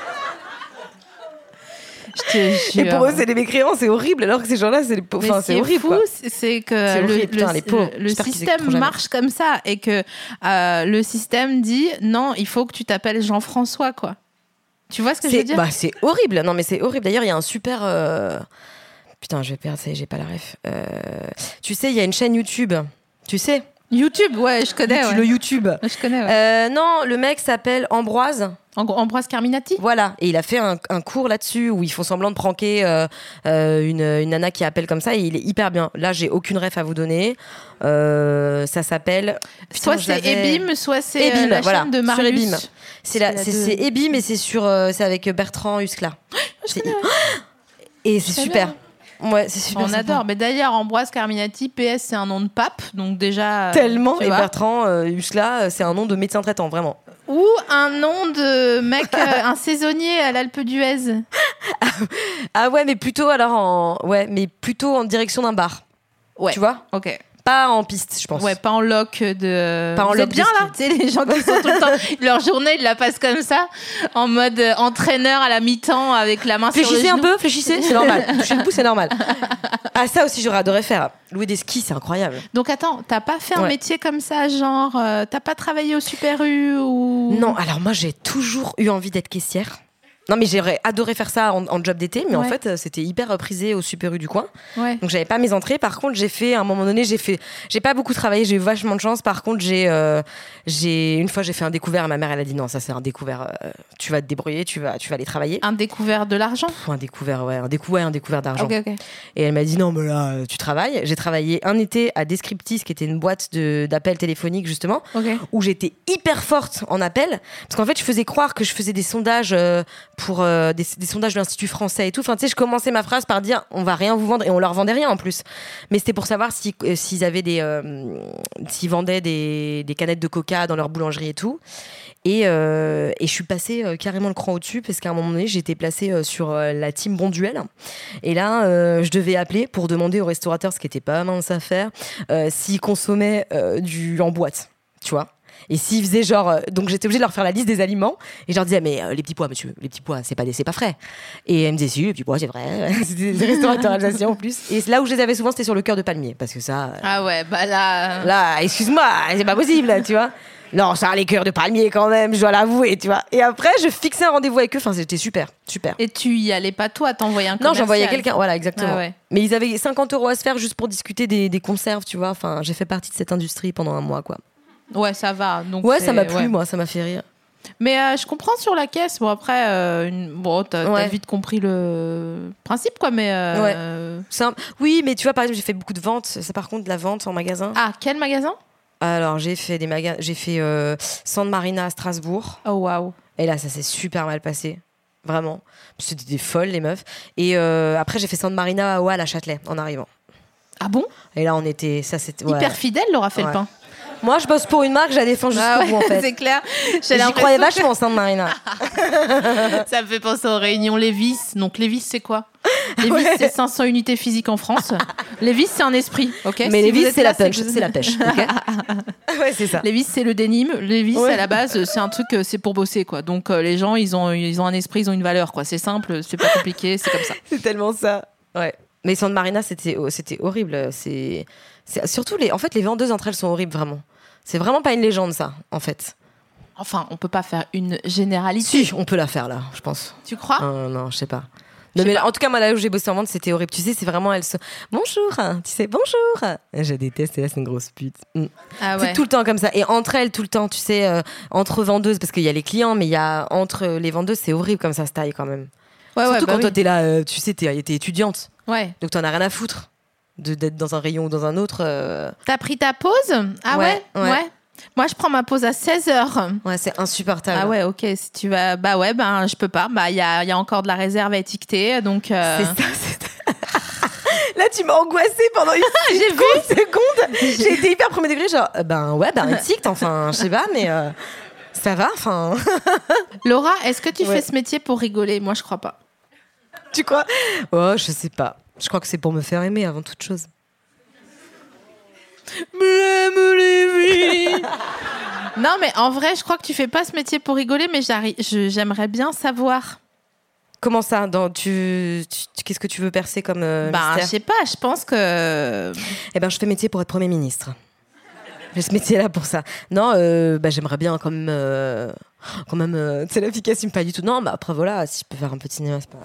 C: Je te
D: Et
C: jure.
D: pour eux, c'est des mécréants, c'est horrible, alors que ces gens-là, c'est les pauvres.
C: Mais
D: Enfin,
C: ce
D: c'est
C: qui est
D: horrible,
C: fou,
D: quoi.
C: c'est- c'est que
D: C'est
C: le,
D: horrible, putain,
C: le-
D: les pauvres.
C: le
D: J'espère qu'ils
C: système
D: écouteront jamais.
C: marche comme ça et que euh, le système dit non, il faut que tu t'appelles Jean-François, quoi. Tu vois ce que je veux
D: C'est
C: dire?
D: bah, c'est horrible, non, mais c'est horrible. D'ailleurs, il y a un super. euh, Putain, je vais perdre, ça y est, j'ai pas la ref. Euh, Tu sais, il y a une chaîne YouTube, tu sais,
C: YouTube, ouais, je connais.
D: YouTube,
C: Ouais.
D: le YouTube.
C: Je connais, ouais.
D: Euh, non, le mec s'appelle Ambroise.
C: En gros, Ambroise Carminati.
D: Voilà, et il a fait un, un cours là-dessus où ils font semblant de pranker euh, euh, une, une nana qui appelle comme ça, et il est hyper bien. Là, j'ai aucune ref à vous donner. Euh, ça s'appelle.
C: Soit
D: Putain, je
C: c'est
D: l'avais-
C: Ebim, soit c'est euh,
D: Ebim,
C: la
D: voilà,
C: chaîne de
D: sur
C: Marius.
D: Ebim. C'est la-
C: la
D: c'est
C: deux.
D: c'est Ebim, et c'est sur, euh, c'est avec Bertrand Huskla. C'est- Et c'est
C: savais,
D: super.
C: ouais.
D: Ouais, c'est super.
C: On
D: sympa.
C: adore. Mais d'ailleurs, Ambroise Carminati, P S, c'est un nom de pape, donc déjà. euh,
D: Tellement.
C: tu
D: Et
C: vois.
D: Bertrand euh, Huskla, euh, c'est un nom de médecin traitant, vraiment.
C: Ou un nom de mec, euh, un saisonnier à l'Alpe d'Huez.
D: Ah ouais, mais plutôt alors en, ouais, mais plutôt en direction d'un bar.
C: Ouais.
D: Tu vois,
C: Ok.
D: pas en piste, je pense.
C: Ouais, pas en loc de.
D: Pas en
C: Vous
D: loc
C: êtes bien
D: de
C: là, tu sais, les gens qui sont tout le temps. Leur journée, ils la passent comme ça, en mode euh, entraîneur à la mi-temps avec la main sur le
D: Fléchissez un
C: genou.
D: peu, fléchissez, c'est normal. Toucher le pouce, c'est normal. Ah, ça aussi, j'aurais adoré faire. Louer des skis, c'est incroyable.
C: Donc attends, t'as pas fait un
D: Ouais.
C: métier comme ça, genre, euh, t'as pas travaillé au Super U ou.
D: Non, alors moi, j'ai toujours eu envie d'être caissière. Non, mais j'aurais adoré faire ça en, en job d'été, mais en
C: Ouais.
D: fait, euh, c'était hyper prisé au Super U du coin.
C: Ouais.
D: Donc, j'avais pas mes entrées. Par contre, j'ai fait, à un moment donné, j'ai fait, j'ai pas beaucoup travaillé, j'ai eu vachement de chance. Par contre, j'ai, euh, j'ai, une fois, j'ai fait un découvert. Ma mère, elle a dit non, ça, c'est un découvert. euh, tu vas te débrouiller, tu vas, tu vas aller travailler.
C: Un découvert de l'argent.
D: Pff, un découvert, ouais, un, décou- ouais, un découvert d'argent.
C: Ok, ok.
D: Et elle m'a dit non, mais là, euh, tu travailles. J'ai travaillé un été à Descriptis, qui était une boîte de, d'appels téléphoniques, justement,
C: Ok.
D: où j'étais hyper forte en appel. Parce qu'en fait, je faisais croire que je faisais des sondages euh, pour euh, des, des sondages de l'Institut français et tout. Enfin, tu sais, je commençais ma phrase par dire on va rien vous vendre et on leur vendait rien en plus. Mais c'était pour savoir si, euh, s'ils avaient des. euh, s'ils vendaient des, des canettes de coca dans leur boulangerie et tout. Et, euh, et je suis passée euh, carrément le cran au-dessus parce qu'à un moment donné, j'ai été placée euh, sur euh, la team Bonduel. Et là, euh, je devais appeler pour demander aux restaurateurs, ce qui n'était pas mince à faire, euh, s'ils consommaient euh, du en boîte, tu vois. Et s'ils faisaient genre, euh, donc j'étais obligée de leur faire la liste des aliments et je leur disais mais euh, les petits pois, monsieur, les petits pois, c'est pas des, c'est pas frais. Et elle me disait si, les petits pois, c'est vrai. C'était des restaurateurs alsaciens en plus. Et là où je les avais souvent, c'était sur le cœur de palmier parce que ça. euh,
C: Ah ouais, bah là.
D: Là, excuse-moi, c'est pas possible, tu vois. Non, ça a les cœurs de palmier quand même, je dois l'avouer, tu vois. Et après, je fixais un rendez-vous avec eux. Enfin, c'était super, super.
C: Et tu y allais pas toi, t'envoyais un
D: Non,
C: commercial.
D: j'envoyais quelqu'un, voilà, exactement.
C: Ah ouais.
D: Mais ils avaient cinquante euros à se faire juste pour discuter des, des conserves, tu vois. Enfin, j'ai fait partie de cette industrie pendant un mois, quoi.
C: Ouais, ça va. Donc
D: Ouais,
C: c'est-
D: ça m'a plu,
C: ouais.
D: moi, ça m'a fait rire.
C: Mais euh, je comprends sur la caisse. Bon, après, euh, une... bon, t'as,
D: Ouais.
C: t'as vite compris le principe, quoi. Mais. euh,
D: C'est un- Oui, mais tu vois, par exemple, j'ai fait beaucoup de ventes. Ça, par contre, de la vente en magasin.
C: Ah, quel magasin?
D: Alors, j'ai fait des magas, j'ai fait euh, San Marina à Strasbourg.
C: Oh, waouh.
D: Et là, ça s'est super mal passé. Vraiment. C'était des folles, les meufs. Et euh, après, j'ai fait San Marina à Oual à Châtelet, en arrivant.
C: Ah bon?
D: Et là, on était. Ça, c'était. ouais.
C: Hyper fidèle, Laura
D: Ouais.
C: Felpin.
D: Moi, je bosse pour une marque, je la défends jusqu'au
C: Ah ouais,
D: bout, en fait.
C: c'est clair. J'ai
D: J'y
C: l'impression
D: croyais
C: que-
D: vachement, San Marina.
C: Ça me fait penser aux réunions Lévis. Donc Lévis, c'est quoi? Lévis,
D: Ouais.
C: c'est cinq cents unités physiques en France. Lévis, c'est un esprit, ok?
D: Mais
C: Si
D: les
C: vous
D: vis,
C: êtes
D: c'est
C: là,
D: la punch,
C: que vous-
D: c'est la pêche. ok ouais, c'est ça.
C: Lévis, c'est le dénime. Lévis,
D: Ouais.
C: à la base, c'est un truc, euh, c'est pour bosser, quoi. Donc euh, les gens, ils ont, ils ont un esprit, ils ont une valeur, quoi. C'est simple, c'est pas compliqué, c'est comme ça.
D: C'est tellement ça. Ouais. Mais San Marina, c'était, oh, c'était horrible. C'est, c'est surtout les. En fait, les vendeuses entre elles sont horribles, vraiment. C'est vraiment pas une légende, ça, en fait.
C: Enfin, on peut pas faire une généralité.
D: Si, on peut la faire là, je pense.
C: Tu crois?
D: Euh, non, je sais pas.
C: Je
D: Non,
C: sais
D: mais
C: pas.
D: en tout cas, moi, là où j'ai bossé en vente, c'était horrible. Tu sais, c'est vraiment elles se. Bonjour, tu sais, bonjour. Je déteste, et là, c'est une grosse pute. Mm.
C: Ah
D: C'est
C: ouais.
D: tout le temps comme ça. Et entre elles, tout le temps, tu sais, euh, entre vendeuses, parce qu'il y a les clients, mais il y a entre les vendeuses, c'est horrible comme ça se taille quand même.
C: Ouais,
D: Surtout
C: ouais, bah
D: quand
C: oui.
D: toi, t'es là, euh, tu sais, t'es, t'es étudiante.
C: Ouais.
D: Donc t'en as rien à foutre de, d'être dans un rayon ou dans un autre. euh.
C: T'as pris ta pause? Ah ouais,
D: Ouais, ouais.
C: Moi, je prends ma pause à seize heures.
D: Ouais, c'est insupportable.
C: Ah ouais, ok. Si tu vas, bah ouais, ben je peux pas. Bah il y a, il y a encore de la réserve à étiqueter, donc. euh,
D: C'est ça, c'est... Là, tu m'as angoissée pendant une
C: J'ai vu.
D: courte seconde. J'ai été hyper premier degré, genre, euh, ben ouais, ben éthique, enfin, je sais pas, mais euh, ça va, enfin.
C: Laura, est-ce que tu
D: Ouais.
C: fais ce métier pour rigoler? Moi, je crois pas.
D: Tu crois? Oh, je sais pas. Je crois que c'est pour me faire aimer avant toute chose.
C: Non, mais en vrai, je crois que tu fais pas ce métier pour rigoler, mais j'arrive, je- j'aimerais bien savoir.
D: Comment ça dans, tu, tu- tu- Qu'est-ce que tu veux percer comme euh,
C: Ben, je
D: mystère?
C: sais pas. Je pense que.
D: Eh ben, je fais métier pour être Premier ministre. J'ai ce métier-là pour ça. Non, euh, bah, j'aimerais bien quand même... euh, quand même... euh, tu sais, l'efficacité, pas du tout. Non, bah après, voilà, si je peux faire un peu de cinéma, c'est pas...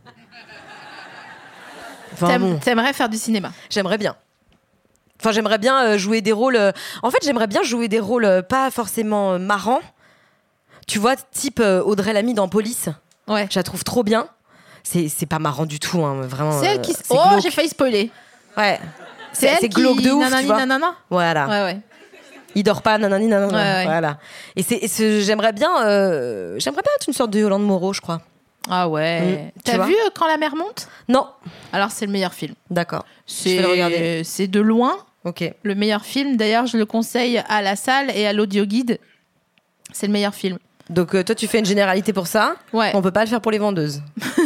D: Enfin,
C: T'aimes-
D: bon,
C: T'aimerais faire du cinéma.
D: j'aimerais bien. Enfin, j'aimerais bien euh, jouer des rôles... euh, En fait, j'aimerais bien jouer des rôles euh, pas forcément euh, marrants. Tu vois, type euh, Audrey Lamy dans Police.
C: Ouais.
D: Je la trouve trop bien. C'est c'est pas marrant du tout, hein, vraiment.
C: C'est elle
D: euh,
C: qui.
D: c'est
C: Oh,
D: glauque.
C: j'ai failli spoiler.
D: Ouais.
C: C'est
D: C'est
C: elle
D: c'est
C: qui.
D: glauque de ouf,
C: nanani,
D: tu vois.
C: nanana.
D: Voilà.
C: Ouais, ouais.
D: Il dort pas, nanani, nanana.
C: Ouais, ouais.
D: Voilà. Et, c'est, et ce- j'aimerais bien, euh, j'aimerais bien être une sorte de Yolande Moreau, je crois.
C: Ah ouais.
D: Mm, tu
C: T'as
D: vois.
C: vu euh, Quand la mer monte?
D: Non.
C: Alors, c'est le meilleur film.
D: D'accord.
C: C'est
D: vais le regarder.
C: C'est de loin
D: Ok.
C: le meilleur film. D'ailleurs, je le conseille à la salle et à l'audio guide. C'est le meilleur film.
D: Donc euh, toi, tu fais une généralité pour ça.
C: Ouais.
D: On peut pas le faire pour les vendeuses.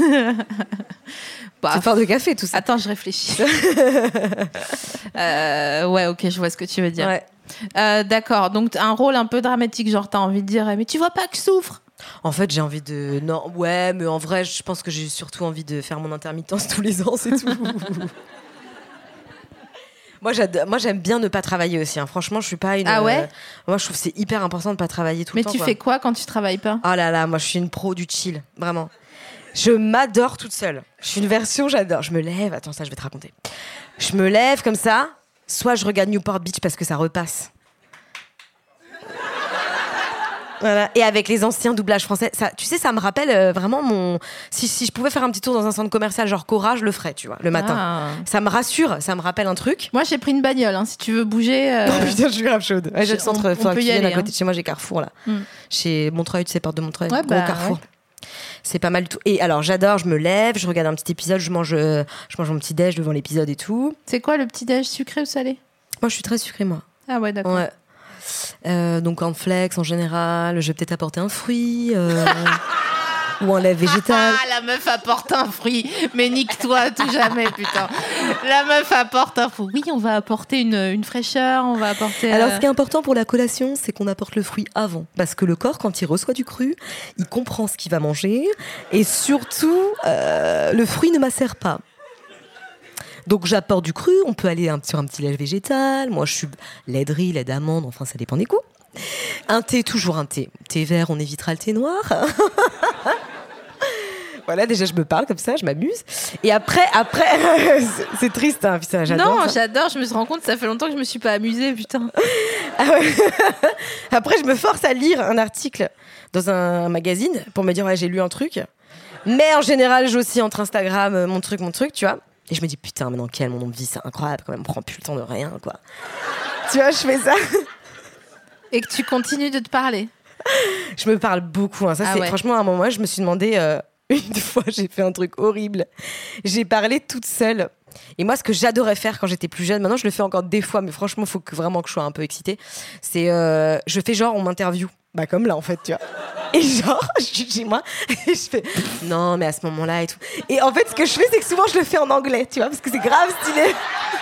C: Bah,
D: C'est fort de café, tout ça.
C: Attends, je réfléchis. Euh, ouais, ok, je vois ce que tu veux dire.
D: Ouais.
C: Euh, D'accord, donc un rôle un peu dramatique, genre t'as envie de dire, mais tu vois pas que je souffre.
D: En fait, j'ai envie de. Non, ouais, mais en vrai, je pense que j'ai surtout envie de faire mon intermittence tous les ans, c'est tout. Moi, j'adore, moi, j'aime bien ne pas travailler aussi. Hein. Franchement, je suis pas une.
C: Ah ouais
D: euh, Moi, je trouve que c'est hyper important de pas travailler tout
C: Mais
D: le temps.
C: tu
D: quoi.
C: fais quoi quand tu travailles pas?
D: Oh là là, moi, je suis une pro du chill, vraiment. Je m'adore toute seule. Je suis une version, j'adore. Je me lève. Attends, ça, je vais te raconter. Je me lève comme ça. Soit je regarde Newport Beach parce que ça repasse. Voilà. Et avec les anciens doublages français, ça, tu sais, ça me rappelle euh, vraiment mon. Si, si je pouvais faire un petit tour dans un centre commercial genre Cora, je le ferais, tu vois, le matin.
C: Ah.
D: Ça me rassure, ça me rappelle un truc.
C: Moi, j'ai pris une bagnole. Hein. Si tu veux bouger. euh,
D: Oh putain, je suis grave chaude. Ouais, j'ai le
C: on-
D: centre
C: on
D: faudra
C: peut
D: que tu
C: y
D: viennes
C: aller,
D: à côté
C: hein.
D: de chez moi, j'ai Carrefour là.
C: Mm.
D: Chez Montreuil, tu sais, porte de Montreuil.
C: Ouais,
D: gros
C: bah,
D: Carrefour.
C: ouais.
D: C'est pas mal du tout. Et alors, j'adore, je me lève, je regarde un petit épisode, je mange, euh, je mange mon petit déj devant l'épisode et tout.
C: C'est quoi le petit déj, sucré ou salé?
D: Moi, je suis très sucrée, moi.
C: Ah ouais, d'accord.
D: Ouais. Euh, donc en flex en général, je vais peut-être apporter un fruit euh, ou un lait végétal.
C: Ah, la meuf apporte un fruit. Mais nique-toi, tout jamais, putain. La meuf apporte un fruit. Oui, on va apporter une, une fraîcheur, on va apporter...
D: Alors
C: euh,
D: ce qui est important pour la collation, c'est qu'on apporte le fruit avant. Parce que le corps, quand il reçoit du cru, il comprend ce qu'il va manger. Et surtout, euh, le fruit ne macère pas. Donc j'apporte du cru, on peut aller un, sur un petit lait végétal. Moi je suis lait de riz, lait d'amande, enfin ça dépend des goûts. Un thé, toujours un thé. Thé vert, on évitera le thé noir. Voilà, déjà je me parle comme ça, je m'amuse. Et après, après, c'est, c'est triste, hein, putain, j'adore.
C: Non,
D: ça.
C: j'adore, je me suis rendu compte, ça fait longtemps que je me suis pas amusée, putain.
D: Ah ouais. Après, je me force à lire un article dans un magazine pour me dire, ouais, j'ai lu un truc. Mais en général, j'ai aussi entre Instagram, euh, mon truc, mon truc, tu vois. Et je me dis, putain, mais dans quel moment de vie, c'est incroyable quand même, on prend plus le temps de rien, quoi. Tu vois, je fais ça.
C: Et que tu continues de te parler.
D: Je me parle beaucoup, hein. Ça,
C: Ah
D: c'est,
C: ouais.
D: franchement, à un moment, je me suis demandé, euh, une fois, j'ai fait un truc horrible. J'ai parlé toute seule. Et moi, ce que j'adorais faire quand j'étais plus jeune, maintenant je le fais encore des fois, mais franchement, il faut que, vraiment que je sois un peu excitée. C'est, euh, je fais genre, on m'interview. Bah, comme là, en fait, tu vois. Et genre, je suis chez moi, et je fais, non, mais à ce moment-là et tout. Et en fait, ce que je fais, c'est que souvent, je le fais en anglais, tu vois, parce que c'est grave stylé.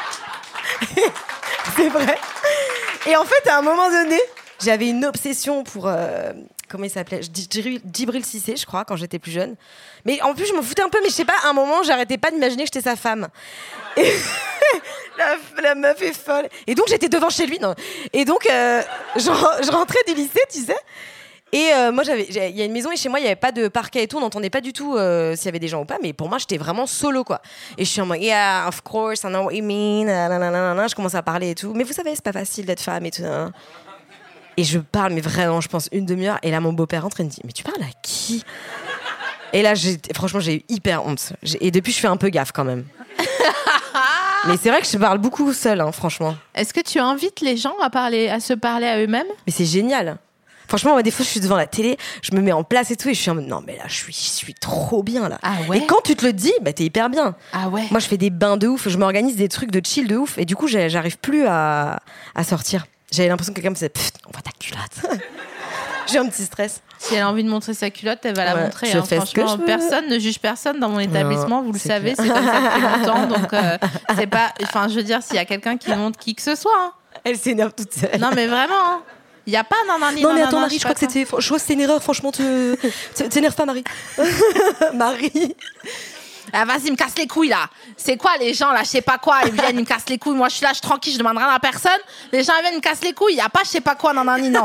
D: C'est vrai. Et en fait, à un moment donné, j'avais une obsession pour... Euh, comment il s'appelait Djibril Djibril Cissé, je crois, quand j'étais plus jeune. Mais en plus, je m'en foutais un peu, mais je sais pas, à un moment, j'arrêtais pas d'imaginer que j'étais sa femme. Et la, la meuf est folle. Et donc, j'étais devant chez lui. Non. Et donc, euh, je, je rentrais du lycée, tu sais. Et euh, moi, j'avais, il y a une maison et chez moi, il n'y avait pas de parquet et tout. On n'entendait pas du tout euh, s'il y avait des gens ou pas. Mais pour moi, j'étais vraiment solo, quoi. Et je suis en mode, yeah, of course, I know what you mean. Nanana. Je commence à parler et tout. Mais vous savez, c'est pas facile d'être femme et tout. Hein. Et je parle, mais vraiment, je pense une demi-heure. Et là, mon beau-père rentre et me dit, mais tu parles à qui? Et là, j'ai, franchement, j'ai eu hyper honte. J'ai, et depuis, je fais un peu gaffe quand même. Mais c'est vrai que je parle beaucoup seule, hein, franchement.
C: Est-ce que tu invites les gens à, parler, à se parler à eux-mêmes?
D: Mais c'est génial. Franchement, moi, des fois, je suis devant la télé, je me mets en place et tout, et je suis en mode, non, mais là, je suis, je suis trop bien, là.
C: Ah ouais?
D: Et quand tu te le dis, bah, t'es hyper bien.
C: Ah ouais?
D: Moi, je fais des bains de ouf, je m'organise des trucs de chill de ouf, et du coup, j'ai- j'arrive plus à, à sortir. J'avais l'impression que quelqu'un me disait, pfft, on voit ta culotte. J'ai un petit stress.
C: Si elle a envie de montrer sa culotte, elle va la
D: Ouais,
C: montrer.
D: je
C: hein.
D: fais ce que
C: Franchement,
D: je veux.
C: personne ne juge personne dans mon établissement.
D: Non,
C: vous le
D: c'est
C: savez,
D: clair.
C: c'est comme ça depuis longtemps. Donc, euh, c'est pas. Enfin, je veux dire, s'il y a quelqu'un qui montre qui que ce soit. hein.
D: Elle s'énerve toute seule.
C: Non, mais vraiment. Il n'y a pas nanani.
D: Non, mais
C: nanana,
D: attends, Marie,
C: sais
D: je crois
C: pas
D: que c'était, je crois que c'était une erreur, franchement, te, te- t'énerve pas, Marie. Marie.
C: Ah, vas-y, me casse les couilles là. C'est quoi les gens là, je sais pas quoi, ils viennent, ils me cassent les couilles. Moi je suis là, je suis tranquille, je demande rien à personne. Les gens ils viennent me casser les couilles, y a pas je sais pas quoi, non, non, non.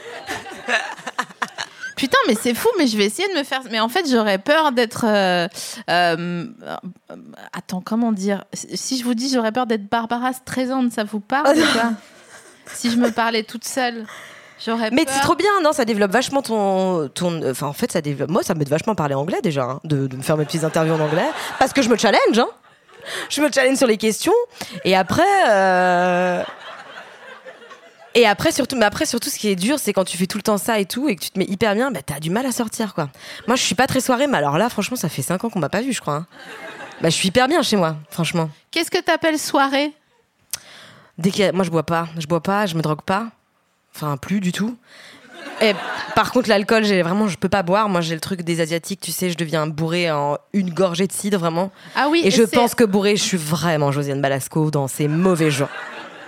C: Putain, mais c'est fou, mais je vais essayer de me faire. Mais en fait, j'aurais peur d'être. Euh, euh, euh, attends, comment dire? Si je vous dis, j'aurais peur d'être Barbara Streisand, ça vous parle ou pas? Si je me parlais toute seule. J'aurais
D: Mais
C: peur.
D: c'est trop bien, non? Ça développe vachement ton, ton. Enfin, en fait, ça développe. Moi, ça m'aide vachement parler anglais déjà, hein, de, de me faire mes petites interviews en anglais, parce que je me challenge, hein. Je me challenge sur les questions, et après. Euh... Et après surtout, mais après surtout, ce qui est dur, c'est quand tu fais tout le temps ça et tout, et que tu te mets hyper bien, bah t'as du mal à sortir, quoi. Moi, je suis pas très soirée, mais alors là, franchement, ça fait cinq ans qu'on m'a pas vu, je crois. Hein. Bah, je suis hyper bien chez moi, franchement.
C: Qu'est-ce que t'appelles soirée?
D: Dès qu'il y a... Moi, je bois pas, je bois pas, je me drogue pas. Enfin, plus du tout. Et par contre, l'alcool, j'ai vraiment, je peux pas boire. Moi, j'ai le truc des Asiatiques, tu sais, je deviens bourrée en une gorgée de cidre, vraiment.
C: Ah oui.
D: Et je
C: c'est-
D: pense que bourrée, je suis vraiment Josiane Balasco dans ces mauvais jours.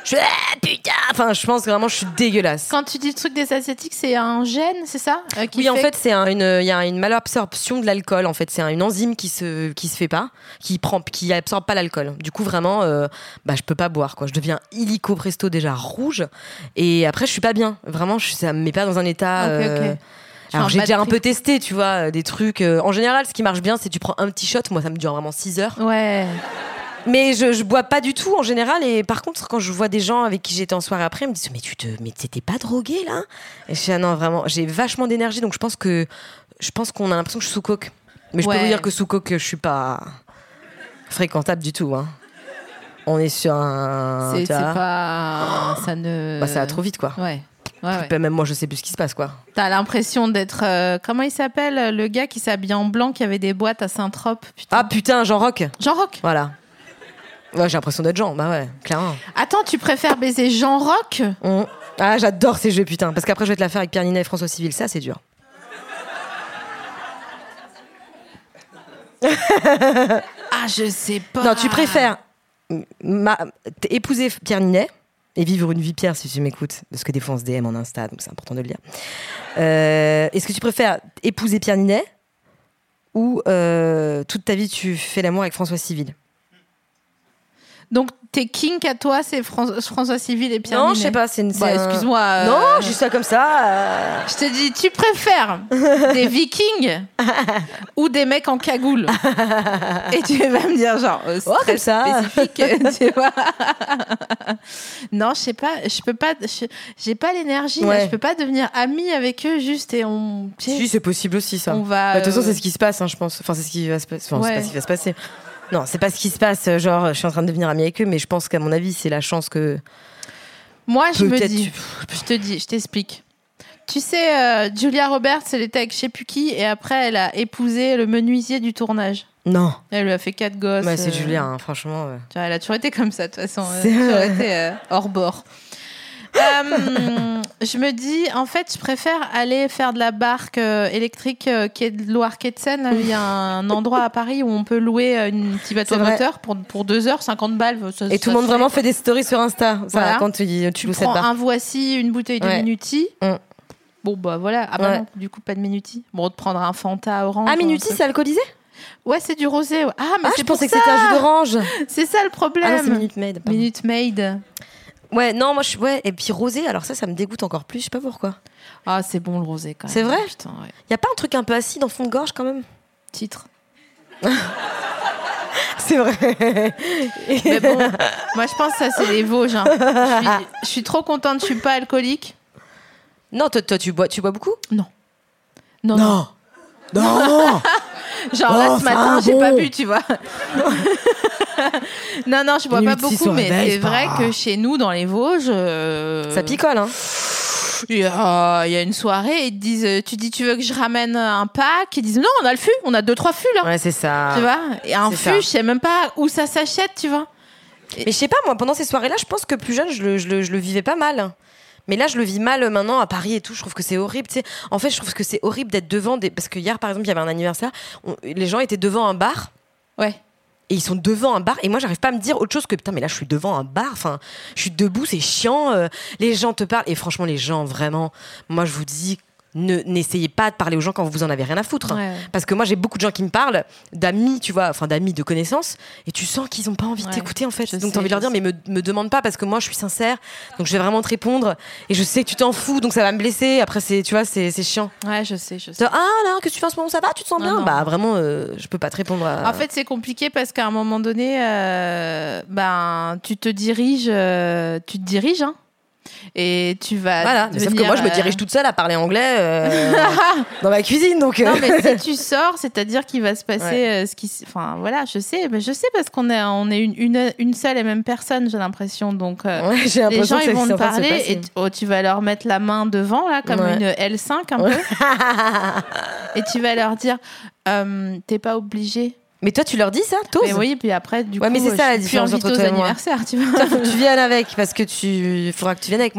D: Je suis ah, putain. Enfin, je pense que vraiment, je suis dégueulasse.
C: Quand tu dis le truc des Asiatiques, c'est un gène, c'est ça euh, qui
D: Oui,
C: fait...
D: en fait, c'est un, une, il y a une malabsorption de l'alcool. En fait, c'est un, une enzyme qui se, qui se fait pas, qui prend, qui absorbe pas l'alcool. Du coup, vraiment, euh, bah, je peux pas boire, quoi. Je deviens illico presto déjà rouge, et après, je suis pas bien. Vraiment, je, ça me met pas dans un état.
C: Ok,
D: euh...
C: ok.
D: Alors, j'ai
C: bad
D: déjà un
C: trip.
D: peu testé, tu vois, des trucs. Euh, en général, ce qui marche bien, c'est tu prends un petit shot. Moi, ça me dure vraiment six heures.
C: Ouais.
D: Mais je, je bois pas du tout en général. Et par contre, quand je vois des gens avec qui j'étais en soirée après, ils me disent mais tu te, mais t'étais pas drogué là? Et je dis ah non vraiment, j'ai vachement d'énergie, donc je pense que je pense qu'on a l'impression que je suis sous coke. Mais je
C: Ouais.
D: peux vous dire que sous coke, je suis pas fréquentable du tout. Hein. On est sur un.
C: C'est,
D: tu
C: c'est
D: vois,
C: pas. Ça ne.
D: bah ça va trop vite quoi.
C: Ouais. Ouais, ouais.
D: Même moi, je sais plus ce qui se passe quoi.
C: T'as l'impression d'être. euh, comment il s'appelle le gars qui s'habille en blanc qui avait des boîtes à Saint-Trope? Putain.
D: Ah putain, Jean Rock.
C: Jean Rock.
D: Voilà. Ouais, j'ai l'impression d'être Jean. Bah ouais, clairement.
C: Attends, tu préfères baiser Jean Rock?
D: On- Ah, j'adore ces jeux, putain. Parce qu'après, je vais te la faire avec Pierre Ninet et François Civil. Ça, c'est dur.
C: Ah, je sais pas.
D: Non, tu préfères ma... t- épouser Pierre Ninet et vivre une vie Pierre, si tu m'écoutes. Parce que des fois, on se D M en Insta, donc c'est important de le dire. Euh, Est-ce que tu préfères épouser Pierre Ninet ou euh, toute ta vie, tu fais l'amour avec François Civil?
C: Donc, tes kinks à toi, c'est Fran- François Civil et Pierre
D: Non,
C: Ninet.
D: je sais pas. C'est une.
C: Bah,
D: c'est un-
C: excuse-moi. euh,
D: Non, juste ça comme ça. euh.
C: Je te dis, tu préfères des vikings ou des mecs en cagoule? Et tu vas me dire, genre, euh, c'est
D: Oh,
C: très
D: comme ça.
C: spécifique, tu vois. Non, je sais pas, je peux pas, je- j'ai pas l'énergie, là,
D: Ouais.
C: je peux pas devenir amie avec eux juste et on.
D: Si, c'est possible aussi, ça.
C: On va.
D: Bah, de toute façon,
C: euh,
D: c'est ce qui se passe, hein, je pense. Enfin, c'est ce qui va se passer. Enfin,
C: Ouais.
D: c'est pas ce qui va se passer. Non, c'est pas ce qui se passe. Genre, je suis en train de devenir amie avec eux, mais je pense qu'à mon avis, c'est la chance que.
C: Moi, je me
D: Peut-être
C: dis, je te dis, je t'explique. Tu sais, euh, Julia Roberts, elle était avec je sais plus qui, et après, elle a épousé le menuisier du tournage.
D: Non.
C: Elle lui a fait quatre gosses.
D: Ouais, c'est
C: euh,
D: Julia, hein, franchement. ouais.
C: tu vois, elle a toujours été comme ça, de toute façon. Elle a
D: C'est
C: toujours
D: vrai.
C: été euh, hors bord. Euh, je me dis, en fait, je préfère aller faire de la barque euh, électrique euh, qui est de Loire-Quai de Seine. Là, il y a un endroit à Paris où on peut louer euh, une petit bateau
D: C'est vrai.
C: moteur pour, pour deux heures, cinquante balles. Ça-
D: Et tout
C: ça
D: le monde
C: se
D: vraiment
C: fait.
D: fait des stories sur Insta. Ça,
C: Voilà.
D: quand tu, tu,
C: Tu
D: loues cette
C: prends
D: barre.
C: un voici, une bouteille de
D: Ouais.
C: Minuti.
D: Mm.
C: Bon, bah voilà. Ah bah
D: Ouais.
C: non, du coup, pas de Minuti. Bon, on te prendra un Fanta orange.
D: Ah,
C: ou un
D: Minuti,
C: truc.
D: c'est alcoolisé?
C: Ouais, c'est du rosé. Ouais. Ah, mais
D: Ah,
C: c'est
D: je
C: pour
D: pensais que
C: ça.
D: c'était un jus d'orange.
C: C'est ça le problème.
D: Ah non, c'est Minute Maid. pardon.
C: Minute Maid.
D: Ouais, non, moi, je. Ouais, et puis rosé, alors ça, ça me dégoûte encore plus. Je sais pas pourquoi.
C: Ah, c'est bon le rosé quand même.
D: C'est vrai
C: Putain, ouais.
D: Y a pas un truc un peu acide en fond de gorge quand même?
C: Titre.
D: C'est vrai.
C: Mais bon, moi je pense que ça c'est les Vosges. hein. Je suis, je suis trop contente, je suis pas alcoolique.
D: Non, toi, toi tu, bois, tu bois beaucoup?
C: Non. Non. non.
D: Non.
C: Genre là
D: Oh,
C: ce matin,
D: enfin,
C: j'ai
D: bon.
C: pas bu, tu vois. non, non, je bois pas
D: Minuti
C: beaucoup,
D: se
C: mais
D: réveille,
C: c'est
D: c'est
C: vrai
D: pas-
C: que chez nous, dans les Vosges, euh,
D: Ça picole, hein.
C: Il y, a, il y a une soirée, ils te disent, euh, tu dis, tu veux que je ramène un pack? Ils disent, non, on a le fût, on a deux, trois fûts là.
D: Ouais, c'est ça.
C: Tu vois? Et un
D: C'est
C: fût,
D: ça.
C: je sais même pas où ça s'achète, tu vois.
D: Mais je sais pas, moi, pendant ces soirées-là, je pense que plus jeune, je le, je le, je le vivais pas mal. Mais là, je le vis mal maintenant à Paris et tout. Je trouve que c'est horrible. Tu sais. En fait, je trouve que c'est horrible d'être devant des. Parce que hier, par exemple, il y avait un anniversaire. on- Les gens étaient devant un bar.
C: Ouais.
D: Et ils sont devant un bar. Et moi, j'arrive pas à me dire autre chose que putain, mais là, je suis devant un bar. Enfin, je suis debout, c'est chiant. euh, les gens te parlent. Et franchement, les gens, vraiment, moi, je vous dis, ne, n'essayez pas de parler aux gens quand vous en avez rien à foutre.
C: Ouais.
D: Parce que moi, j'ai beaucoup de gens qui me parlent, d'amis, tu vois, enfin d'amis, de connaissances, et tu sens qu'ils ont pas envie de
C: Ouais.
D: t'écouter en fait.
C: Je
D: Donc
C: sais,
D: t'as envie de leur
C: je
D: dire, mais me, me demande pas parce que moi, je suis sincère, donc je vais vraiment te répondre. Et je sais que tu t'en fous, donc ça va me blesser. Après, c'est, tu vois, c'est, c'est chiant.
C: Ouais, je sais, je sais.
D: Genre, ah là, qu'est-ce que tu fais en ce moment, ça va, tu te sens
C: Non,
D: bien?
C: non.
D: Bah vraiment, euh, je peux pas te répondre. À...
C: En fait, c'est compliqué parce qu'à un moment donné, euh, ben, tu te diriges, euh, tu te diriges, hein, et tu vas.
D: voilà. Mais sauf que
C: devenir,
D: moi, je me
C: euh,
D: dirige toute seule à parler anglais euh, dans ma cuisine, donc. euh,
C: Non, mais si tu sors, c'est-à-dire qu'il va se passer
D: Ouais.
C: euh, ce qui. s- Enfin, voilà, je sais, mais je sais parce qu'on est, on est une, une, une seule et même personne, j'ai l'impression. Donc, euh,
D: ouais, j'ai
C: les
D: l'impression
C: gens,
D: que
C: ils
D: c'est
C: vont te
D: en train de se
C: parler
D: passer.
C: et tu, oh, tu vas leur mettre la main devant, là, comme
D: Ouais.
C: une L cinq un
D: Ouais.
C: peu, et tu vas leur dire euh, t'es pas obligé.
D: Mais toi, tu leur dis ça, t'oses?
C: Mais oui, puis après, du
D: Ouais,
C: coup,
D: mais c'est
C: je
D: ça, la
C: suis plus
D: différence
C: invitée
D: entre
C: aux
D: toi et moi.
C: anniversaires, tu vois.
D: Faut que tu viennes avec, parce que tu faudra que tu viennes avec moi.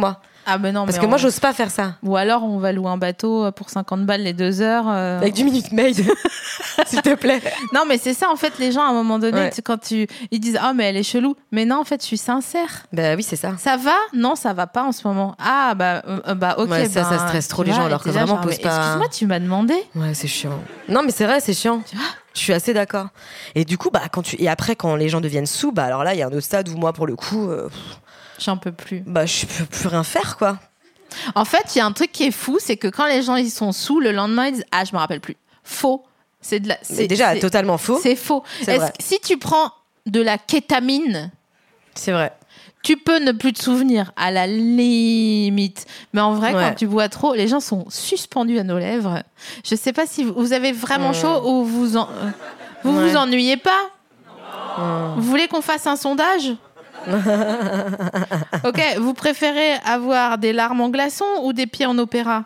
C: Ah ben non,
D: Parce
C: mais
D: que
C: on-
D: moi, j'ose pas faire ça.
C: Ou alors on va louer un bateau pour cinquante balles les deux heures. euh.
D: Avec du Minute Maid, s'il te plaît.
C: Non, mais c'est ça en fait, les gens à un moment donné,
D: Ouais.
C: tu- quand tu ils disent ah mais elle est chelou, mais non en fait je suis sincère.
D: Bah oui, c'est ça.
C: Ça va? Non, ça va pas en ce moment. Ah bah euh, bah ok.
D: Ouais, ça,
C: ben,
D: ça stresse trop
C: tu
D: les gens,
C: vois,
D: alors
C: et
D: que
C: t'es là,
D: vraiment,
C: genre,
D: pose
C: mais
D: pas-
C: Excuse-moi, tu m'as demandé.
D: Ouais, c'est chiant. Non, mais c'est vrai, c'est chiant. Je suis assez d'accord. Et du coup, bah, quand tu et après, quand les gens deviennent sous, bah alors là, il y a un autre stade où moi, pour le coup, euh,
C: J'en peux plus.
D: bah, je peux plus rien faire, quoi.
C: En fait, il y a un truc qui est fou, c'est que quand les gens ils sont sous, le lendemain ils disent ah je me rappelle plus. Faux. C'est de la.
D: C'est
C: C'est
D: déjà
C: c'est-
D: totalement faux.
C: C'est faux.
D: C'est
C: Est-ce
D: vrai.
C: que- si tu prends de la kétamine,
D: C'est vrai.
C: tu peux ne plus te souvenir à la limite. Mais en vrai,
D: Ouais.
C: quand tu bois trop, les gens sont suspendus à nos lèvres. Je sais pas si vous, vous avez vraiment chaud ou vous en- euh, vous
D: Ouais.
C: vous ennuyez pas. Vous voulez qu'on fasse un sondage? Ok, vous préférez avoir des larmes en glaçons ou des pieds en opéra?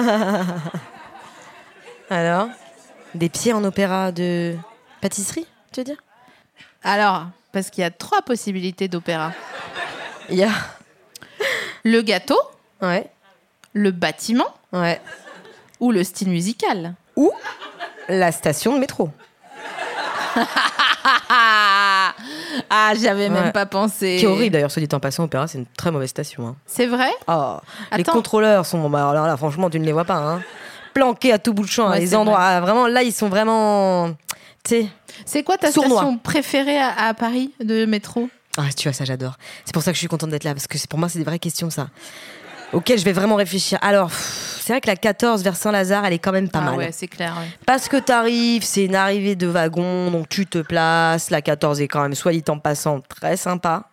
D: Alors, des pieds en opéra de pâtisserie, tu veux dire?
C: Alors, parce qu'il y a trois possibilités d'opéra.
D: Il y a.
C: Le gâteau,
D: Ouais,
C: le bâtiment
D: ouais.
C: ou le style musical.
D: Ou la station de métro.
C: Ah, j'avais même
D: Ouais.
C: pas pensé.
D: Qui est horrible d'ailleurs, soit dit en passant, opéra, c'est une très mauvaise station. Hein.
C: C'est vrai?
D: Oh, les
C: Attends.
D: contrôleurs sont. Bah, alors là, franchement, tu ne les vois pas. Hein. Planqués à tout bout de champ, à
C: Ouais,
D: les
C: c'est
D: endroits.
C: vrai.
D: ah, vraiment, là, ils sont vraiment. Tu sais.
C: C'est quoi ta
D: Sournois.
C: station préférée à, à Paris de métro?
D: Ah, tu vois, ça, j'adore. C'est pour ça que je suis contente d'être là, parce que c'est- pour moi, c'est des vraies questions, ça. Auxquelles je vais vraiment réfléchir. Alors, pff, c'est vrai que la quatorze vers Saint-Lazare, elle est quand même pas
C: Ah
D: mal.
C: ouais, c'est clair. ouais.
D: Parce que t'arrives, c'est une arrivée de wagon, donc tu te places. La quatorze est quand même, soit dit en passant, très sympa.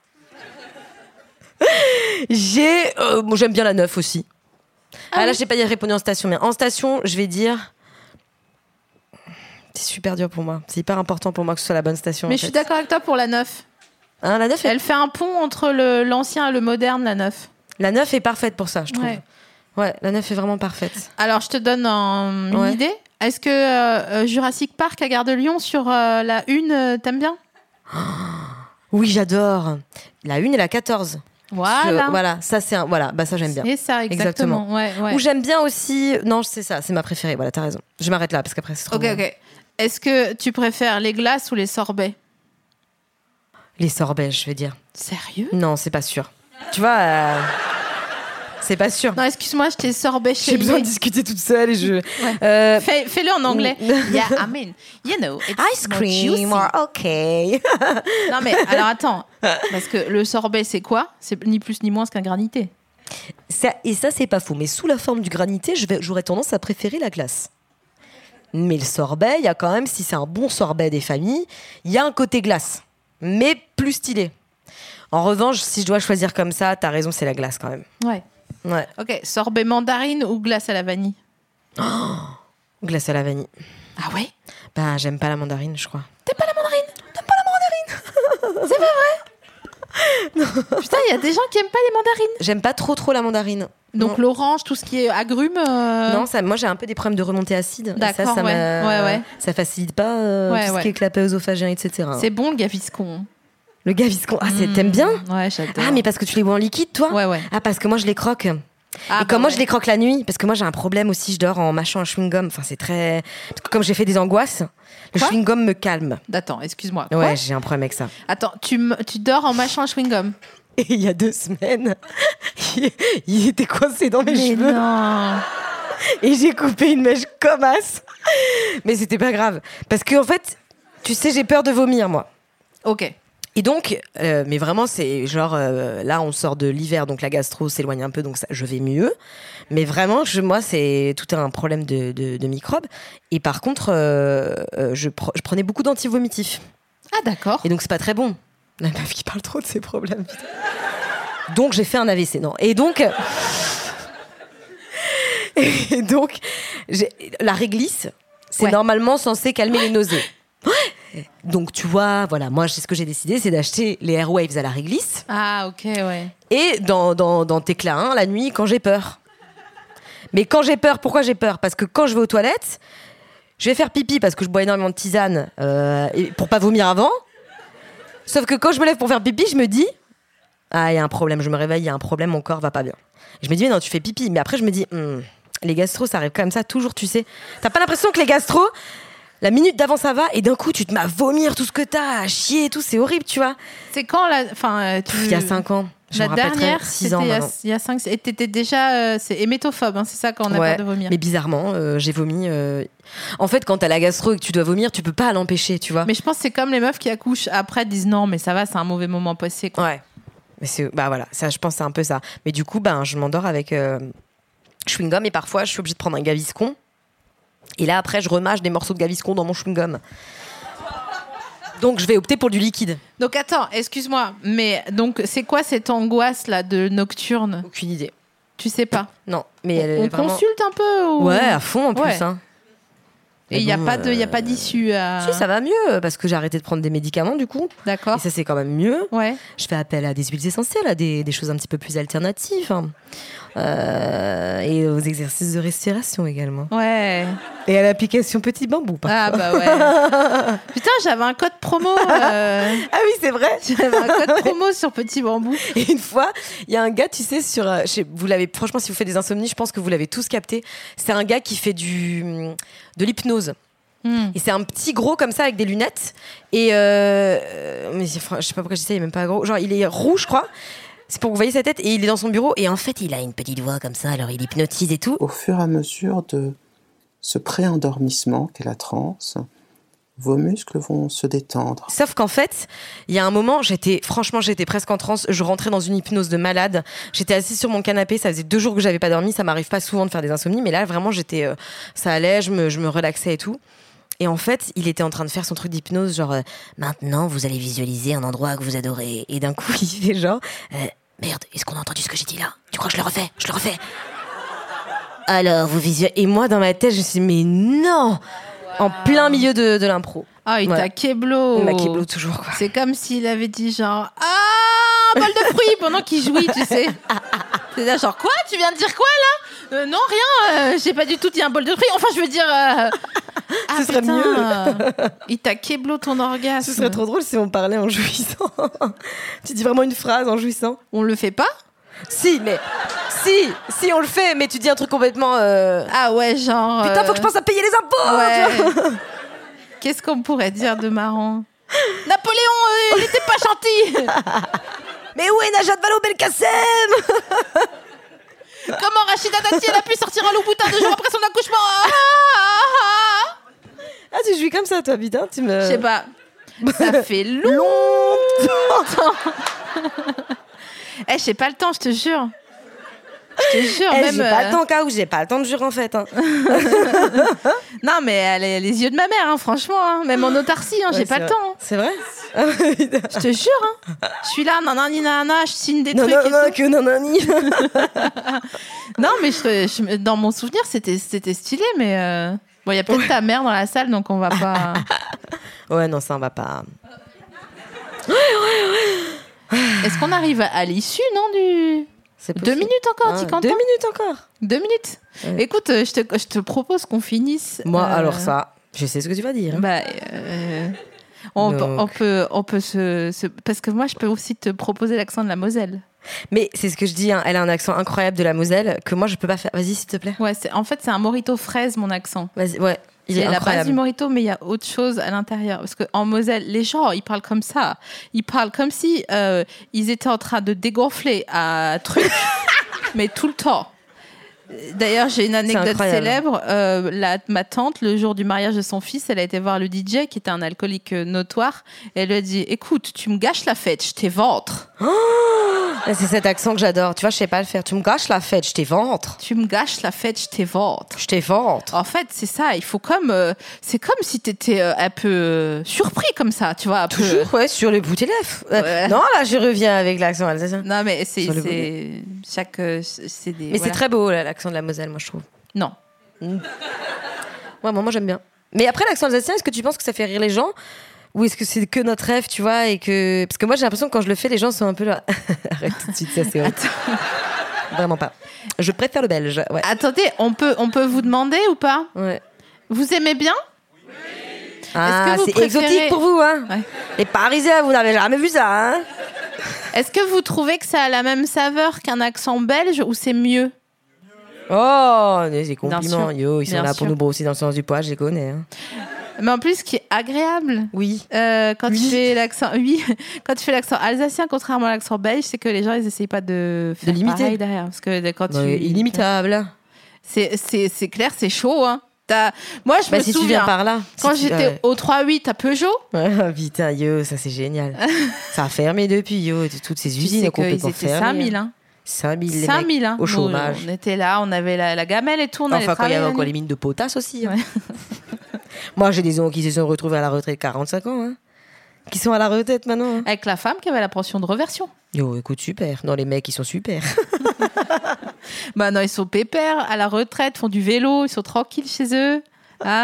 D: J'ai, euh, moi, j'aime bien la neuf aussi. Ah, là, j'ai pas répondu en station, mais en station, je vais dire. C'est super dur pour moi. C'est hyper important pour moi que ce soit la bonne station.
C: Mais
D: en
C: je suis
D: fait.
C: d'accord avec toi pour la neuf.
D: Hein, la neuf, est...
C: Elle fait un pont entre le- l'ancien et le moderne, la neuf.
D: la neuf est parfaite pour ça, je trouve.
C: Ouais.
D: Ouais, la neuf est vraiment parfaite.
C: Alors, je te donne un- une
D: Ouais.
C: idée. Est-ce que euh, euh, Jurassic Park à Gare de Lyon sur euh, la une, euh, t'aimes bien?
D: Oui, j'adore. La une et la quatorze.
C: Voilà.
D: Je- voilà, ça c'est un... voilà, bah ça j'aime bien.
C: C'est ça, exactement.
D: Exactement.
C: Ouais, ouais.
D: Ou j'aime bien aussi. Non, c'est ça, c'est ma préférée. Voilà, t'as raison. Je m'arrête là parce qu'après c'est trop.
C: Ok,
D: long.
C: ok. Est-ce que tu préfères les glaces ou les sorbets?
D: Les sorbets, je veux dire.
C: Sérieux?
D: Non, c'est pas sûr. Tu vois, euh, c'est pas sûr.
C: Non, excuse-moi, je t'ai sorbet chez
D: J'ai besoin de discuter toute seule et je. Euh,
C: Fais, Fais-le en anglais.
D: Mm.
C: Yeah, I mean, you know, it's
D: Ice
C: more juicy.
D: cream, or ok.
C: Non, mais alors attends. Parce que le sorbet, c'est quoi? C'est ni plus ni moins qu'un granité.
D: Ça, et ça, c'est pas faux. Mais sous la forme du granité, je vais- j'aurais tendance à préférer la glace. Mais le sorbet, il y a quand même, si c'est un bon sorbet des familles, il y a un côté glace, mais plus stylé. En revanche, si je dois choisir comme ça, t'as raison, c'est la glace quand même.
C: Ouais.
D: Ouais,
C: Ok, sorbet mandarine ou glace à la vanille?
D: glace à la vanille.
C: Ah ouais?
D: Bah, j'aime pas la mandarine, je crois.
C: Putain, il y a des gens qui aiment pas les mandarines.
D: J'aime pas trop trop la mandarine.
C: Donc
D: non.
C: l'orange, tout ce qui est agrumes. euh,
D: Non, ça, moi j'ai un peu des problèmes de remontée acide. Et
C: D'accord,
D: ça, ça,
C: ouais.
D: m'a-
C: Ouais, ouais.
D: ça facilite pas euh,
C: Ouais,
D: tout ce
C: ouais.
D: qui est clapet œsophagien, et cetera.
C: C'est bon le gaviscon.
D: Le gaviscon. Ah, c'est-
C: Mm.
D: t'aimes bien?
C: Ouais, j'adore.
D: Ah, mais parce que tu les bois en liquide, toi?
C: Ouais, ouais.
D: Ah, parce que moi je les croque.
C: Ah,
D: et
C: bah
D: comme moi
C: ouais.
D: je les croque la nuit, parce que moi j'ai un problème aussi, je dors en mâchant un chewing-gum. Enfin, c'est très. Parce que comme j'ai fait des angoisses, le
C: Quoi
D: chewing-gum me calme.
C: Attends, excuse-moi. Quoi
D: Ouais, j'ai un problème avec ça.
C: Attends, tu, me- tu dors en mâchant un chewing-gum?
D: Et il y a deux semaines, il, il était coincé dans mes
C: Mais
D: cheveux.
C: non.
D: Et j'ai coupé une mèche comme as. Mais c'était pas grave. Parce que en fait, tu sais, j'ai peur de vomir, moi.
C: Ok.
D: Et donc, euh, mais vraiment, c'est genre, euh, là, on sort de l'hiver, donc la gastro s'éloigne un peu, donc ça, je vais mieux. Mais vraiment, je, moi, c'est tout un problème de, de, de microbes. Et par contre, euh, euh, je, pre- je prenais beaucoup d'antivomitifs.
C: Ah d'accord.
D: Et donc, c'est pas très bon. La meuf qui parle trop de ses problèmes. putain. Donc, j'ai fait un A V C, non. Et donc... Et donc, j'ai- la réglisse, c'est
C: Ouais.
D: normalement censé calmer les nausées. Donc, tu vois, voilà, moi, c'est ce que j'ai décidé, c'est d'acheter les Airwaves à la réglisse
C: Ah ok, ouais.
D: et dans, dans, dans tes clarins la nuit quand j'ai peur. Mais quand j'ai peur, pourquoi j'ai peur? Parce que quand je vais aux toilettes, je vais faire pipi parce que je bois énormément de tisane euh, et pour pas vomir avant. Sauf que quand je me lève pour faire pipi, je me dis Ah, il y a un problème, je me réveille, il y a un problème, mon corps va pas bien. Je me dis, mais non, tu fais pipi. Mais après, je me dis, hmm, les gastro, ça arrive comme ça, toujours, tu sais. T'as pas l'impression que les gastro, la minute d'avant, ça va, et d'un coup, tu te mets à vomir tout ce que t'as, à chier et tout, c'est horrible, tu vois.
C: C'est quand, la... enfin, tu...
D: Il y a cinq ans. Je
C: la
D: me rappellerai,
C: dernière,
D: six ans maintenant.
C: Il y a cinq, et t'étais déjà, euh, c'est hémétophobe, hein, c'est ça quand on a
D: ouais,
C: peur de vomir.
D: Mais bizarrement, euh, j'ai vomi. Euh... En fait, quand t'as la gastro et que tu dois vomir, tu peux pas l'empêcher, tu vois.
C: Mais je pense que c'est comme les meufs qui accouchent après disent non, mais ça va, c'est un mauvais moment passé. Quoi.
D: Ouais. Mais c'est, bah voilà, ça, je pense que c'est un peu ça. Mais du coup, ben, je m'endors avec euh, chewing-gum et parfois, je suis obligée de prendre un Gaviscon. Et là, après, je remâche des morceaux de Gaviscon dans mon chewing-gum. Donc, je vais opter pour du liquide.
C: Donc, attends, excuse-moi, mais donc, c'est quoi cette angoisse là de nocturne ?
D: Aucune idée.
C: Tu sais pas ?
D: Non, mais elle est
C: On
D: vraiment...
C: consulte un peu ou...
D: Ouais, à fond en plus.
C: Ouais.
D: Hein.
C: Et il n'y a,
D: bon,
C: pas de, y a
D: euh...
C: pas d'issue à...
D: Si, ça va mieux, parce que j'ai arrêté de prendre des médicaments, du coup.
C: D'accord.
D: Et ça, c'est quand même mieux.
C: Ouais.
D: Je fais appel à des huiles essentielles, à des, des choses un petit peu plus alternatives. Hein. Euh, et aux exercices de respiration également.
C: Ouais.
D: Et à l'application Petit Bambou, parfois.
C: Ah bah ouais. Putain, j'avais un code promo. Euh...
D: Ah oui, c'est vrai.
C: J'avais un code promo sur Petit Bambou.
D: Et une fois, il y a un gars, tu sais, sur, euh, je sais, vous l'avez, franchement, si vous faites des insomnies, je pense que vous l'avez tous capté. C'est un gars qui fait du, de l'hypnose. Mm. Et c'est un petit gros comme ça avec des lunettes. Et euh, mais je sais pas pourquoi je dis ça, il est même pas gros. Genre, il est roux, je crois. C'est pour que vous voyez sa tête. Et il est dans son bureau. Et en fait, il a une petite voix comme ça. Alors, il hypnotise et tout.
G: Au fur et à mesure de ce pré-endormissement qu'est la transe, vos muscles vont se détendre.
D: Sauf qu'en fait, il y a un moment, j'étais, franchement, j'étais presque en transe. Je rentrais dans une hypnose de malade. J'étais assise sur mon canapé. Ça faisait deux jours que j'avais pas dormi. Ça m'arrive pas souvent de faire des insomnies. Mais là, vraiment, j'étais, euh, ça allait. Je me, je me relaxais et tout. Et en fait, il était en train de faire son truc d'hypnose, genre euh, maintenant vous allez visualiser un endroit que vous adorez. Et d'un coup, il fait genre euh, merde, est-ce qu'on a entendu ce que j'ai dit là ? Tu crois que je le refais ? Je le refais. Alors vous visualisez. Et moi, dans ma tête, je me suis dit mais non, wow. En plein milieu de, de l'impro.
C: Ah, il
D: voilà.
C: t'a kéblo.
D: Il m'a kéblo toujours quoi.
C: C'est comme s'il avait dit genre ah un bol de fruits pendant qu'il jouit, tu sais. C'est là genre quoi ? Tu viens de dire quoi là ? euh, Non rien, euh, j'ai pas du tout dit un bol de fruits. Enfin je veux dire. Euh... Ah,
D: ce serait
C: putain,
D: mieux.
C: euh, il t'a kéblo ton orgasme.
D: Ce serait trop drôle si on parlait en jouissant. Tu dis vraiment une phrase en jouissant.
C: On le fait pas ?
D: Si, mais si, si on le fait, mais tu dis un truc complètement. Euh...
C: Ah ouais, genre.
D: Putain, faut que je pense à payer les impôts.
C: Ouais. Qu'est-ce qu'on pourrait dire de marrant ? Napoléon, euh, il était pas gentil.
D: Mais où est Najat Vallaud-Belkacem ?
C: Comment Rachida Dati elle a pu sortir un loup-boutin deux jours après son accouchement ? ah, ah, ah.
D: Ah, tu jouis comme ça, toi, putain, tu me...
C: Je sais pas. Ça fait longtemps. Eh, j'ai pas le temps, je te jure. Je te jure,
D: eh,
C: même.
D: J'ai pas
C: euh...
D: le temps, Kaou, j'ai pas le temps de jurer en fait. Hein.
C: Non, mais elle a les yeux de ma mère, hein, franchement. Hein. Même en autarcie, hein,
D: ouais,
C: j'ai pas
D: vrai.
C: le temps. Hein.
D: C'est vrai ?
C: Je te jure, hein. Je suis là, nanani, nanana, je signe des
D: non,
C: trucs.
D: Non,
C: et
D: non,
C: tout.
D: que nanani.
C: Non, mais je, je, dans mon souvenir, c'était, c'était stylé, mais. Euh... Bon, il y a peut-être ouais. ta mère dans la salle, donc on va pas.
D: Ouais, non, ça, on va pas.
C: Ouais, ouais, ouais. Est-ce qu'on arrive à l'issue, non, du. Deux minutes encore,
D: ah,
C: tu comptes
D: Deux minutes encore.
C: Deux minutes. Ouais. Écoute, je te, je te propose qu'on finisse.
D: Moi,
C: euh...
D: alors ça, je sais ce que tu vas dire.
C: Bah, euh... on, peut, on peut, on peut se, se, parce que moi, je peux aussi te proposer l'accent de la Moselle.
D: Mais c'est ce que je dis. Hein, elle a un accent incroyable de la Moselle que moi, je peux pas faire. Vas-y, s'il te plaît.
C: Ouais, c'est, en fait, c'est un morito fraise, mon accent.
D: Vas-y, ouais. Il
C: c'est
D: est
C: la base du morito, mais il y a autre chose à l'intérieur. Parce qu'en Moselle, les gens, ils parlent comme ça. Ils parlent comme si euh, ils étaient en train de dégonfler un truc, mais tout le temps. D'ailleurs, j'ai une anecdote célèbre. Euh, la, ma tante, le jour du mariage de son fils, elle a été voir le D J, qui était un alcoolique notoire. Et elle lui a dit « Écoute, tu me gâches la fête, je t'éventre. Oh »
D: C'est cet accent que j'adore. Tu vois, je sais pas le faire. Tu me gâches la fête, je t'éventre.
C: Tu me gâches la fête, je t'éventre.
D: Je t'éventre.
C: En fait, c'est ça. Il faut comme... Euh, c'est comme si t'étais euh, un peu euh, surpris comme ça, tu vois. Un
D: Toujours,
C: peu...
D: ouais, sur le bout des lèvres. Euh, ouais. Non, là, je reviens avec l'accent alsacien.
C: Non, mais c'est... c'est chaque... Euh, c'est des,
D: mais
C: voilà.
D: C'est très beau, là, l'accent de la Moselle, moi, je trouve.
C: Non.
D: Mmh. Ouais, moi, moi, j'aime bien. Mais après, l'accent alsacien, est-ce que tu penses que ça fait rire les gens ? Ou est-ce que c'est que notre rêve, tu vois, et que... Parce que moi, j'ai l'impression que quand je le fais, les gens sont un peu là... Arrête tout de suite, ça, c'est horrible. Vraiment pas. Je préfère le belge, ouais.
C: Attendez, on peut, on peut vous demander ou pas ?
D: Ouais.
C: Vous aimez bien ?
D: Oui. Ah, c'est préférez... exotique pour vous, hein. Ouais. Les Parisiens, vous n'avez jamais vu ça, hein.
C: Est-ce que vous trouvez que ça a la même saveur qu'un accent belge ou c'est mieux?
D: Oh, c'est compliments.
C: Bien sûr.
D: Yo, ils sont
C: Bien
D: là
C: sûr.
D: pour nous brosser dans le sens du poil, je les connais. Hein.
C: Mais en plus, ce qui est agréable,
D: Oui.
C: euh, quand
D: Oui.
C: tu fais l'accent, oui, quand tu fais l'accent alsacien, contrairement à l'accent belge, c'est que les gens ils essayent pas de faire
D: l'imiter.
C: pareil derrière, parce que quand
D: Bah,
C: tu,
D: inimitable.
C: c'est c'est c'est clair, c'est chaud. Hein. T'as... Moi, je
D: Bah,
C: me
D: si tu
C: souviens
D: viens par là.
C: quand
D: si tu-
C: j'étais
D: ouais.
C: au trois huit à Peugeot.
D: Ah, putain, yo, ça c'est génial. Ça a fermé depuis, yo. Toutes ces
C: Tu
D: usines
C: sais
D: ont complètement
C: qu'ils étaient
D: fermé.
C: cinq mille, hein.
D: cinq mille, les
C: cinq
D: mecs,
C: mille, hein.
D: au
C: Nous,
D: chômage.
C: on était là, on avait la, la gamelle et tout, on allait
D: Enfin, quand il y
C: travailler
D: avait
C: la
D: encore
C: nuit.
D: les mines de potasse aussi. Hein. Moi, j'ai des oncles qui se sont retrouvés à la retraite quarante-cinq ans. Hein. Qui sont à la retraite maintenant. Hein.
C: Avec la femme qui avait la pension de reversion.
D: Yo, écoute, super. Non, les mecs, ils sont super.
C: Bah non, ils sont pépères, à la retraite, font du vélo, ils sont tranquilles chez eux. Hein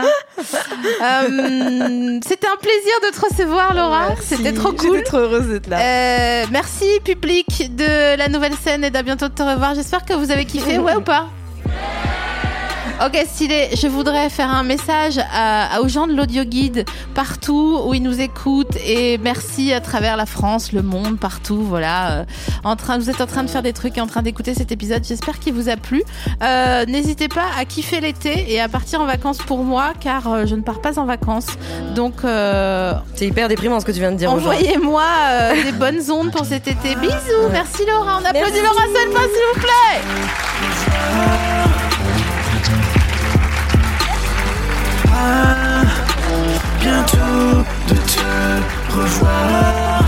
C: euh, c'était un plaisir de te recevoir, Laura.
D: Merci.
C: C'était trop cool.
D: J'étais trop heureuse d'être là.
C: Euh, merci, public de la nouvelle scène, et d'à bientôt de te revoir. J'espère que vous avez kiffé, ouais ou pas? Ok, stylé. Je voudrais faire un message à, à- aux gens de l'audio guide partout où ils nous écoutent, et merci à travers la France, le monde, partout. Voilà, euh, en train, vous êtes en train de faire des trucs et en train d'écouter cet épisode. J'espère qu'il vous a plu. Euh, n'hésitez pas à kiffer l'été et à partir en vacances pour moi, car euh, je ne pars pas en vacances. Donc, euh,
D: C'est hyper déprimant ce que tu viens de dire aux gens.
C: envoyez-moi euh, des bonnes ondes pour cet été. Bisous. Merci Laura. On applaudit Laura Selma, s'il vous plaît.
B: Bientôt de te revoir.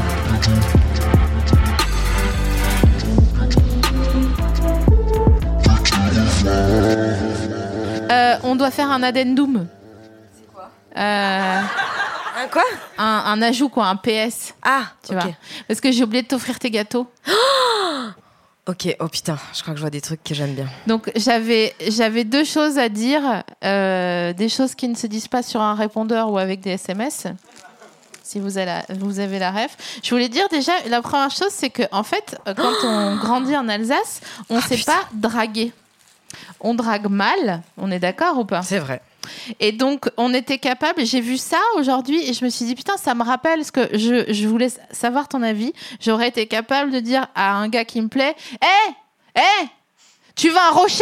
C: Euh, on doit faire un addendum. C'est quoi euh,
D: Un quoi?
C: un, un ajout, quoi, un P S.
D: Ah,
C: Tu
D: ok.
C: vois. Parce que j'ai oublié de t'offrir tes gâteaux.
D: Ok, oh putain, je crois que je vois des trucs que j'aime bien.
C: Donc j'avais, j'avais deux choses à dire. Euh, des choses qui ne se disent pas sur un répondeur ou avec des S M S. Si vous avez la, vous avez la ref. Je voulais dire déjà, la première chose, c'est que en fait, quand on grandit en Alsace, on ne
D: Ah,
C: sait
D: putain.
C: pas draguer. On drague mal, on est d'accord ou pas?
D: C'est vrai.
C: Et donc, on était capable, j'ai vu ça aujourd'hui et je me suis dit, putain, ça me rappelle ce que je, je voulais savoir ton avis. J'aurais été capable de dire à un gars qui me plaît, hé, hé, tu veux un rocher?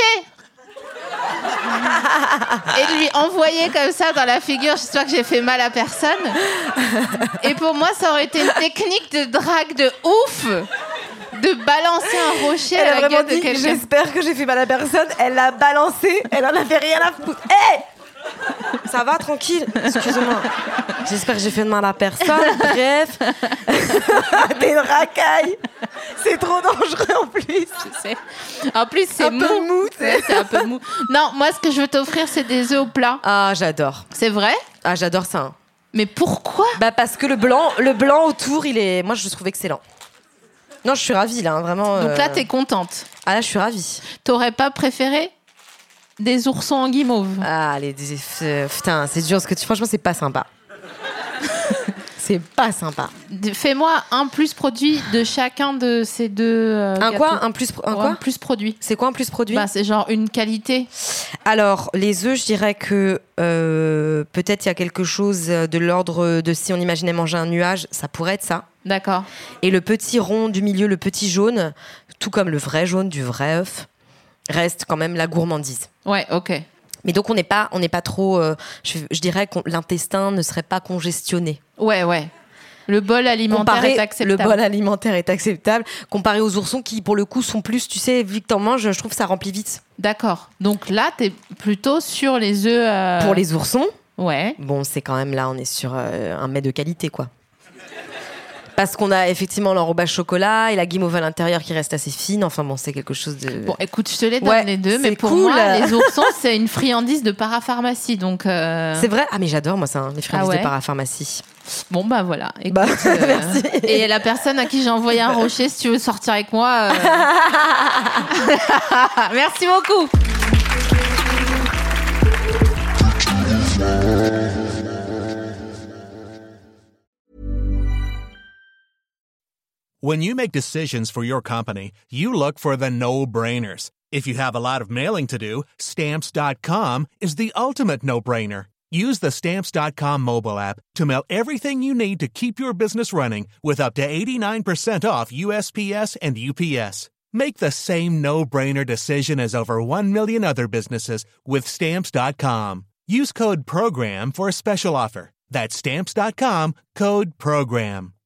C: Et de lui envoyer comme ça dans la figure, j'espère que j'ai fait mal à personne. Et pour moi, ça aurait été une technique de drague de ouf, de balancer un rocher
D: Elle
C: à
D: a
C: la
D: vraiment
C: gueule de
D: dit,
C: quelqu'un.
D: j'espère que j'ai fait mal à personne. Elle l'a balancé, elle en avait rien à foutre. Hé, ça va, tranquille. Excuse-moi. J'espère que j'ai fait de mal à personne. Bref. T'es une racaille. C'est trop dangereux en plus.
C: Je sais. En plus, c'est
D: Un
C: mou.
D: peu mou, tu sais.
C: Ouais, c'est un peu mou. Non, moi, ce que je veux t'offrir, c'est des œufs au plat.
D: Ah, j'adore.
C: C'est vrai?
D: Ah, j'adore ça. hein.
C: Mais pourquoi?
D: Bah parce que le blanc, le blanc autour, il est. Moi, je le trouve excellent. Non, je suis ravie là, hein, vraiment.
C: Donc là,
D: euh,
C: t'es contente.
D: Ah là, je suis ravie.
C: T'aurais pas préféré des oursons en guimauve?
D: Ah, les. des- euh, Putain, c'est dur ce que tu. Franchement, c'est pas sympa. C'est pas sympa.
C: De- Fais-moi un plus produit de chacun de ces deux. euh,
D: Un
C: gâteaux.
D: quoi Un plus. Un
C: Ouais,
D: quoi
C: un plus produit.
D: C'est quoi un plus produit?
C: Bah, c'est genre une qualité.
D: Alors, les œufs, je dirais que euh, peut-être il y a quelque chose de l'ordre de si on imaginait manger un nuage, ça pourrait être ça.
C: D'accord.
D: Et le petit rond du milieu, le petit jaune, tout comme le vrai jaune du vrai œuf, reste quand même la gourmandise.
C: Ouais, ok.
D: Mais donc on n'est pas, on n'est pas trop. euh, je, je dirais que l'intestin ne serait pas congestionné.
C: Ouais, ouais. Le bol alimentaire
D: Comparé,
C: est acceptable.
D: le bol alimentaire est acceptable. Comparé aux oursons qui, pour le coup, sont plus, tu sais, vu que t'en manges, je trouve que ça remplit vite.
C: D'accord. Donc là, t'es plutôt sur les œufs. euh,
D: Pour les oursons,
C: Ouais.
D: bon, c'est quand même là, on est sur euh, un mets de qualité, quoi. Parce qu'on a effectivement l'enrobage chocolat et la guimauve à l'intérieur qui reste assez fine. Enfin bon, c'est quelque chose de.
C: Bon, écoute, je te les donne
D: Ouais,
C: les deux, mais
D: c'est
C: pour
D: cool.
C: moi, les oursons, c'est une friandise de parapharmacie. Donc, euh,
D: C'est vrai? Ah, mais j'adore, moi, ça, les friandises
C: Ah ouais
D: de parapharmacie.
C: bon, bah voilà. Écoute,
D: Bah,
C: euh,
D: merci.
C: Et la personne à qui j'ai envoyé un rocher, si tu veux sortir avec moi. euh, Merci beaucoup.
H: When you make decisions for your company, you look for the no-brainers. If you have a lot of mailing to do, Stamps dot com is the ultimate no-brainer. Use the Stamps dot com mobile app to mail everything you need to keep your business running with up to eighty-nine percent off U S P S and U P S. Make the same no-brainer decision as over one million other businesses with Stamps dot com. Use code PROGRAM for a special offer. That's Stamps dot com, code PROGRAM.